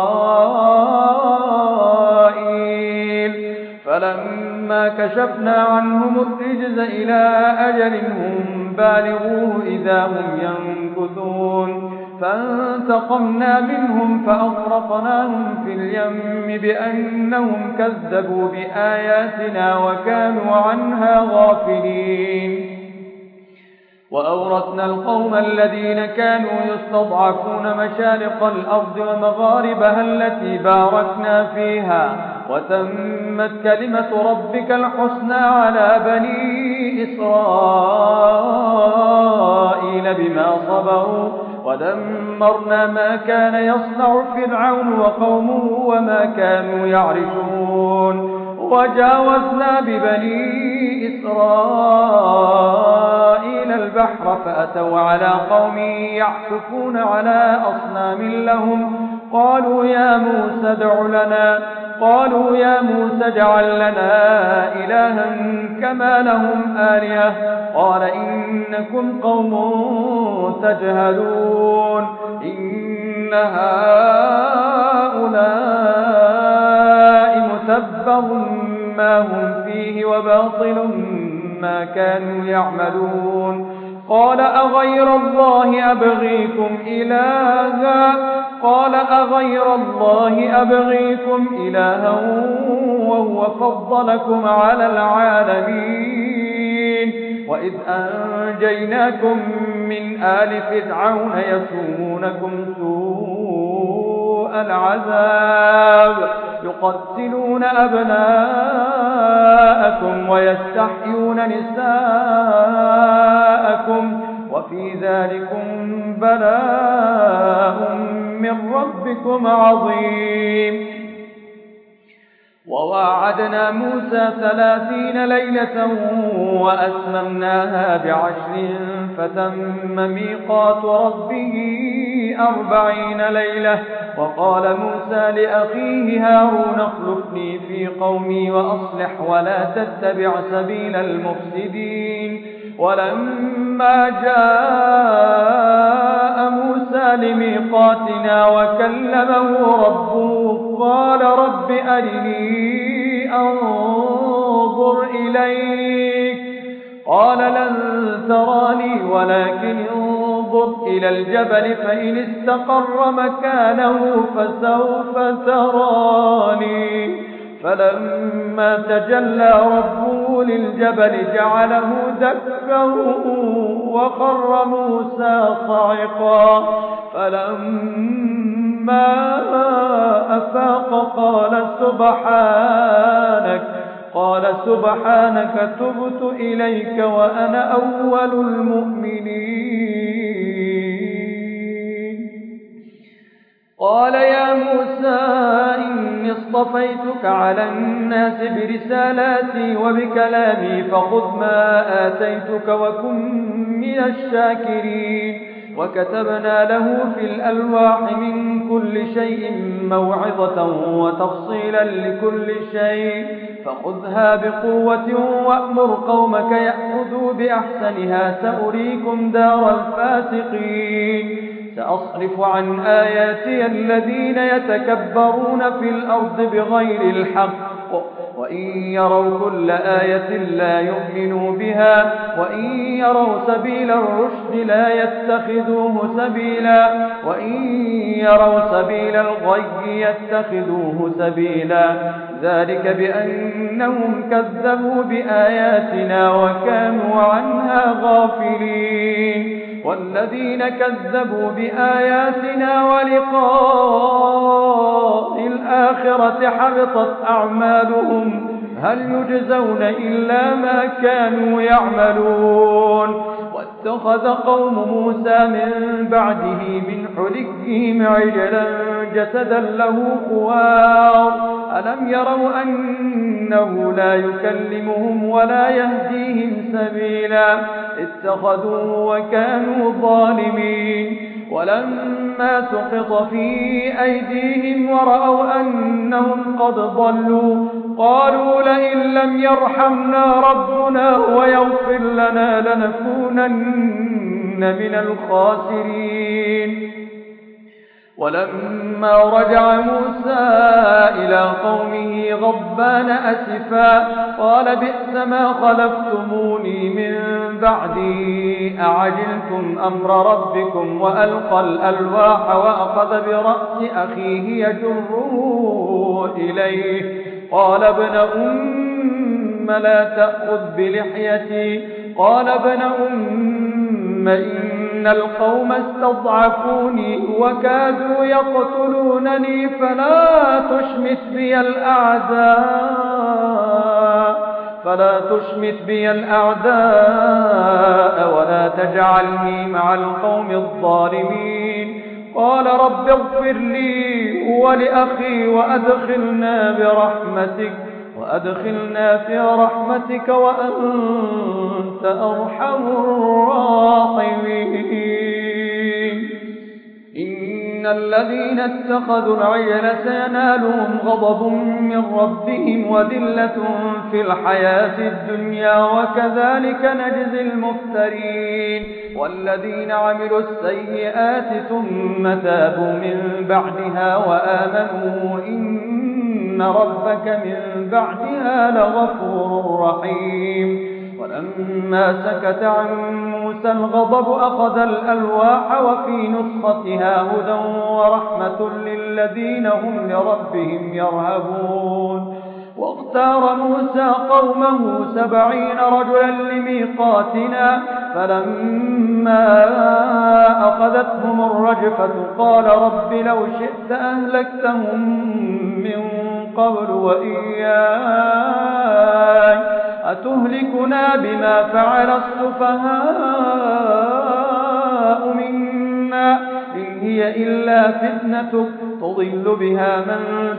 إسرائيل. فلما كشفنا عنهم الرجز إلى أجل هم بالغوه إذا هم ينكثون. فانتقمنا منهم فأغرقناهم في اليم بأنهم كذبوا بآياتنا وكانوا عنها غافلين. وأورثنا القوم الذين كانوا يستضعفون مشارق الأرض ومغاربها التي باركنا فيها وتمت كلمة ربك الحسنى على بني إسرائيل بما صبروا ودمرنا ما كان يصنع فرعون وقومه وما كانوا يعرشون. وجاوزنا ببني إسرائيل البحر فأتوا على قوم يعكفون على أصنام لهم قالوا يا موسى اجعل لنا إلها كما لهم آلهة قال إنكم قوم تجهلون إن هؤلاء متبر ما هم فيه وباطل ما كانوا يعملون قال أغير الله أبغيكم إلها وهو فضلكم على العالمين وإذ أنجيناكم من آل فرعون يسومونكم سوء العذاب يقتلون أبناءكم ويستحيون نساءكم وفي ذلكم بلاء من ربكم عظيم وواعدنا موسى 30 ليلة وأتممناها ب10 فتم ميقات ربه 40 ليلة وقال موسى لأخيه هارون اخلفني في قومي وأصلح ولا تتبع سبيل المفسدين ولما جاء موسى لميقاتنا وكلمه ربه قال رب أرني أنظر إليك قال لن تراني ولكن انظر إلى الجبل فإن استقر مكانه فسوف تراني فلما تجلى ربه للجبل جعله دكا وخر موسى صعقا فلما أفاق قال سبحانك تبت إليك وأنا أول المؤمنين قال يا موسى إني اصطفيتك على الناس برسالاتي وبكلامي فخذ ما آتيتك وكن من الشاكرين وكتبنا له في الألواح من كل شيء موعظة وتفصيلا لكل شيء فخذها بقوة وأمر قومك يأخذوا بأحسنها سأريكم دار الفاسقين سأصرف عن آياتي الذين يتكبرون في الأرض بغير الحق وإن يروا كل آية لا يؤمنوا بها وإن يروا سبيل الرشد لا يتخذوه سبيلا وإن يروا سبيل الغي يتخذوه سبيلا ذلك بأنهم كذبوا بآياتنا وكانوا عنها غافلين والذين كذبوا بآياتنا ولقاء الآخرة حبطت أعمالهم هل يجزون إلا ما كانوا يعملون واتخذ قوم موسى من بعده من حليهم عجلا جسدا له خوار ألم يروا أنه لا يكلمهم ولا يهديهم سبيلا اتخذوه وكانوا ظالمين ولما سقط في أيديهم ورأوا أنهم قد ضلوا قالوا لئن لم يرحمنا ربنا ويغفر لنا لنكونن من الخاسرين ولما رجع موسى إلى قومه غضبان أسفا قال بئس ما خلفتموني من بعدي أعجلتم أمر ربكم وألقى الألواح وأخذ برأس أخيه يجره إليه قال ابن أم لا تأخذ بلحيتي قال ابن أم إن القوم استضعفوني وكادوا يقتلونني فلا تشمت بي الأعداء ولا تجعلني مع القوم الظالمين قال رب اغفر لي ولأخي وأدخلنا في رحمتك وأنت أرحم الراحمين إن إن الذين اتخذوا العجل سينالهم غضب من ربهم وذلة في الحياة الدنيا وكذلك نجزي المفترين والذين عملوا السيئات ثم تابوا من بعدها وآمنوا إن ربك من بعدها لغفور رحيم ولما سكت عن موسى الغضب أخذ الألواح وفي نسختها هدى ورحمة للذين هم لربهم يرهبون واختار موسى قومه 70 رجلا لميقاتنا فلما أخذتهم الرجفة قال رب لو شئت أهلكتهم من قبل وإياي أتهلكنا بما فعل السفهاء منا إن هي إلا فتنتك تضل بها من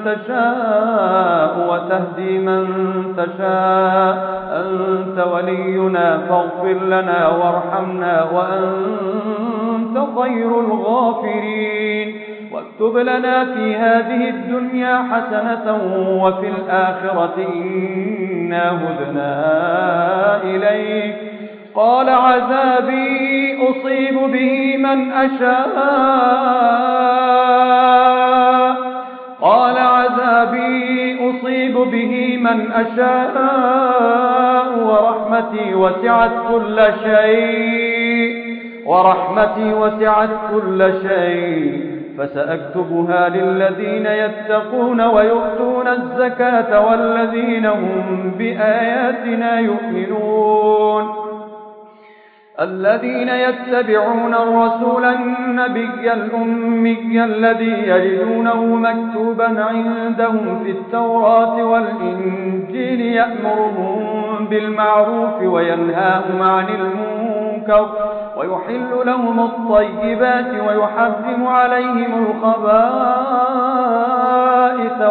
تشاء وتهدي من تشاء أنت ولينا فاغفر لنا وارحمنا وأنت خير الغافرين واكتب لنا في هذه الدنيا حسنة وفي الآخرة إنا هدنا إليك قال عذابي أصيب به من أشاء ورحمتي وسعت كل شيء فسأكتبها للذين يتقون ويؤتون الزكاة والذين هم بآياتنا يؤمنون الذين يتبعون الرسول النبي الأمي الذي يجدونه مكتوبا عندهم في التوراة والإنجيل يأمرهم بالمعروف وينهاهم عن المنكر ويحل لهم الطيبات ويحرم عليهم الخبائث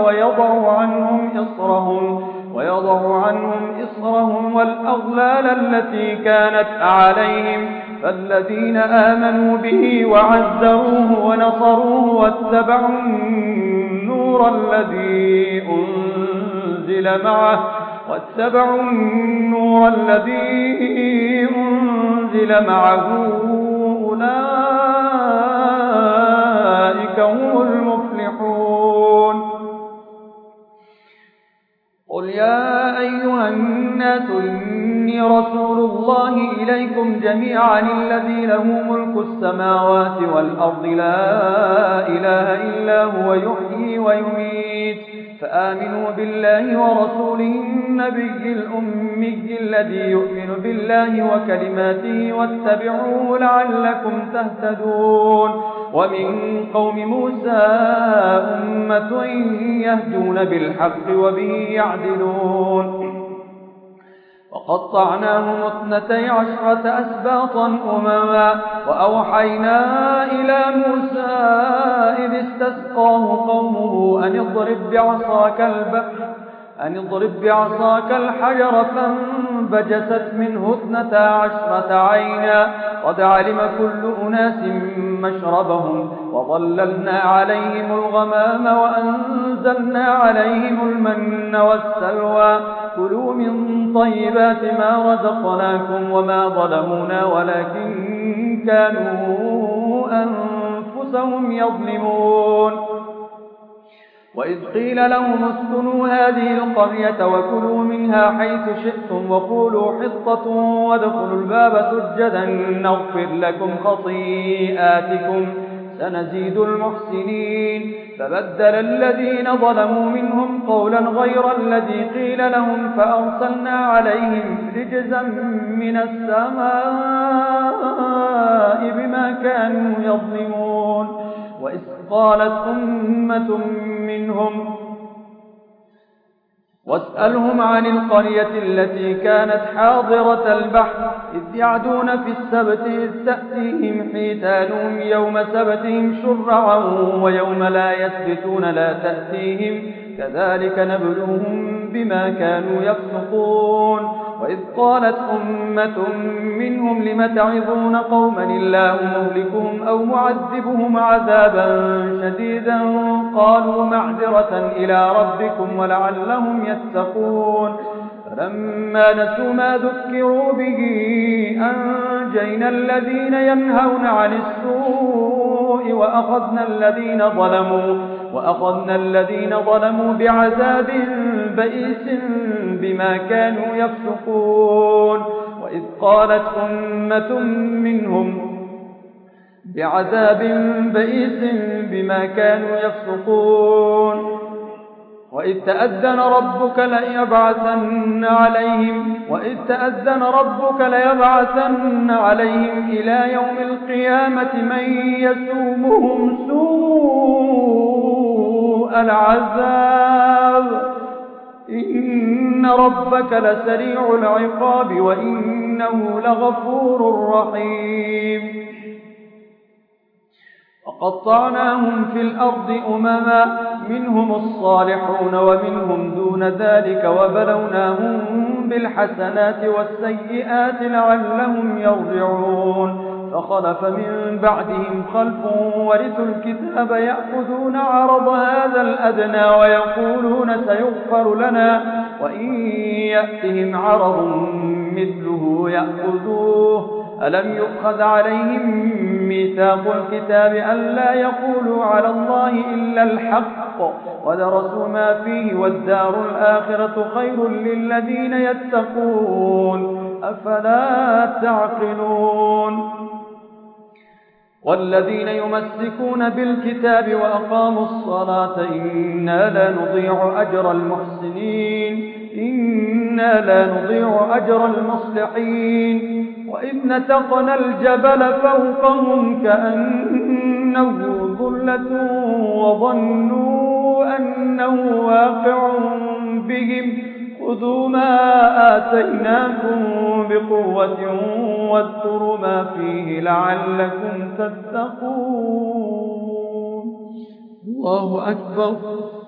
ويضع عنهم إصرهم والأغلال التي كانت عليهم فالذين آمنوا به وعزروه ونصروه واتبعوا النور الذي أنزل معه أولئك هم المفلحون قل يا أيها الناس إني رسول الله إليكم جميعا الذي له ملك السماوات والأرض لا إله إلا هو يحيي ويميت فآمنوا بالله ورسوله النبي الأمي الذي يؤمن بالله وكلماته واتبعوه لعلكم تهتدون ومن قوم موسى أمة يهدون بالحق وبه يعدلون وقطعناهم 12 أسباطا أمما وأوحينا إلى موسى إذ استسقاه قومه أن اضرب بعصاك الحجر فانبجست منه 12 عينا قد علم كل أناس مشربهم وظللنا عليهم الغمام وأنزلنا عليهم المن والسلوى كلوا من طيبات ما رزقناكم وما ظلمونا ولكن كانوا أنفسهم يظلمون وإذ قيل لهم اسكنوا هذه القرية وكلوا منها حيث شئتم وقولوا حطة وادخلوا الباب سجدا نغفر لكم خطيئاتكم سنزيد المحسنين فبدل الذين ظلموا منهم قولا غير الذي قيل لهم فأرسلنا عليهم رجزا من السماء بما كانوا يظلمون وإذ قالت أمة منهم واسألهم عن القرية التي كانت حاضرة البحر إذ يعدون في السبت إذ تأتيهم حيتانهم يوم سبتهم شرعا ويوم لا يسبتون لا تأتيهم كذلك نبلوهم بما كانوا يفسقون وإذ قالت أمة منهم لم تعظون قوما الله مهلكهم أو معذبهم عذابا شديدا قالوا معذرة إلى ربكم ولعلهم يتقون فلما نسوا ما ذكروا به أنجينا الذين ينهون عن السوء وأخذنا الذين ظلموا بعذاب بئيس بما كانوا يفسقون وإذ قالت أمة منهم بعذاب بئيس بما كانوا يفسقون وإذ تأذن ربك ليبعثن عليهم إلى يوم القيامة من يسومهم سوء العذاب إن ربك لسريع العقاب وإنه لغفور رحيم وقطعناهم في الأرض أمما منهم الصالحون ومنهم دون ذلك وبلوناهم بالحسنات والسيئات لعلهم يرجعون فخلف من بعدهم خلف ورثوا الكتاب يأخذون عرض هذا الأدنى ويقولون سيغفر لنا وإن يأتهم عرض مثله يأخذوه ألم يؤخذ عليهم ميثاق الكتاب ألا يقولوا على الله إلا الحق ودرسوا ما فيه والدار الآخرة خير للذين يتقون أفلا تعقلون والذين يمسكون بالكتاب وأقاموا الصلاة إنا لا نضيع أجر المصلحين وإذ نتقنا الجبل فوقهم كأنه ظلة وظنوا أنه واقع بهم خذوا ما آتيناكم بقوة واذكروا ما فيه لعلكم تتقون الله أكبر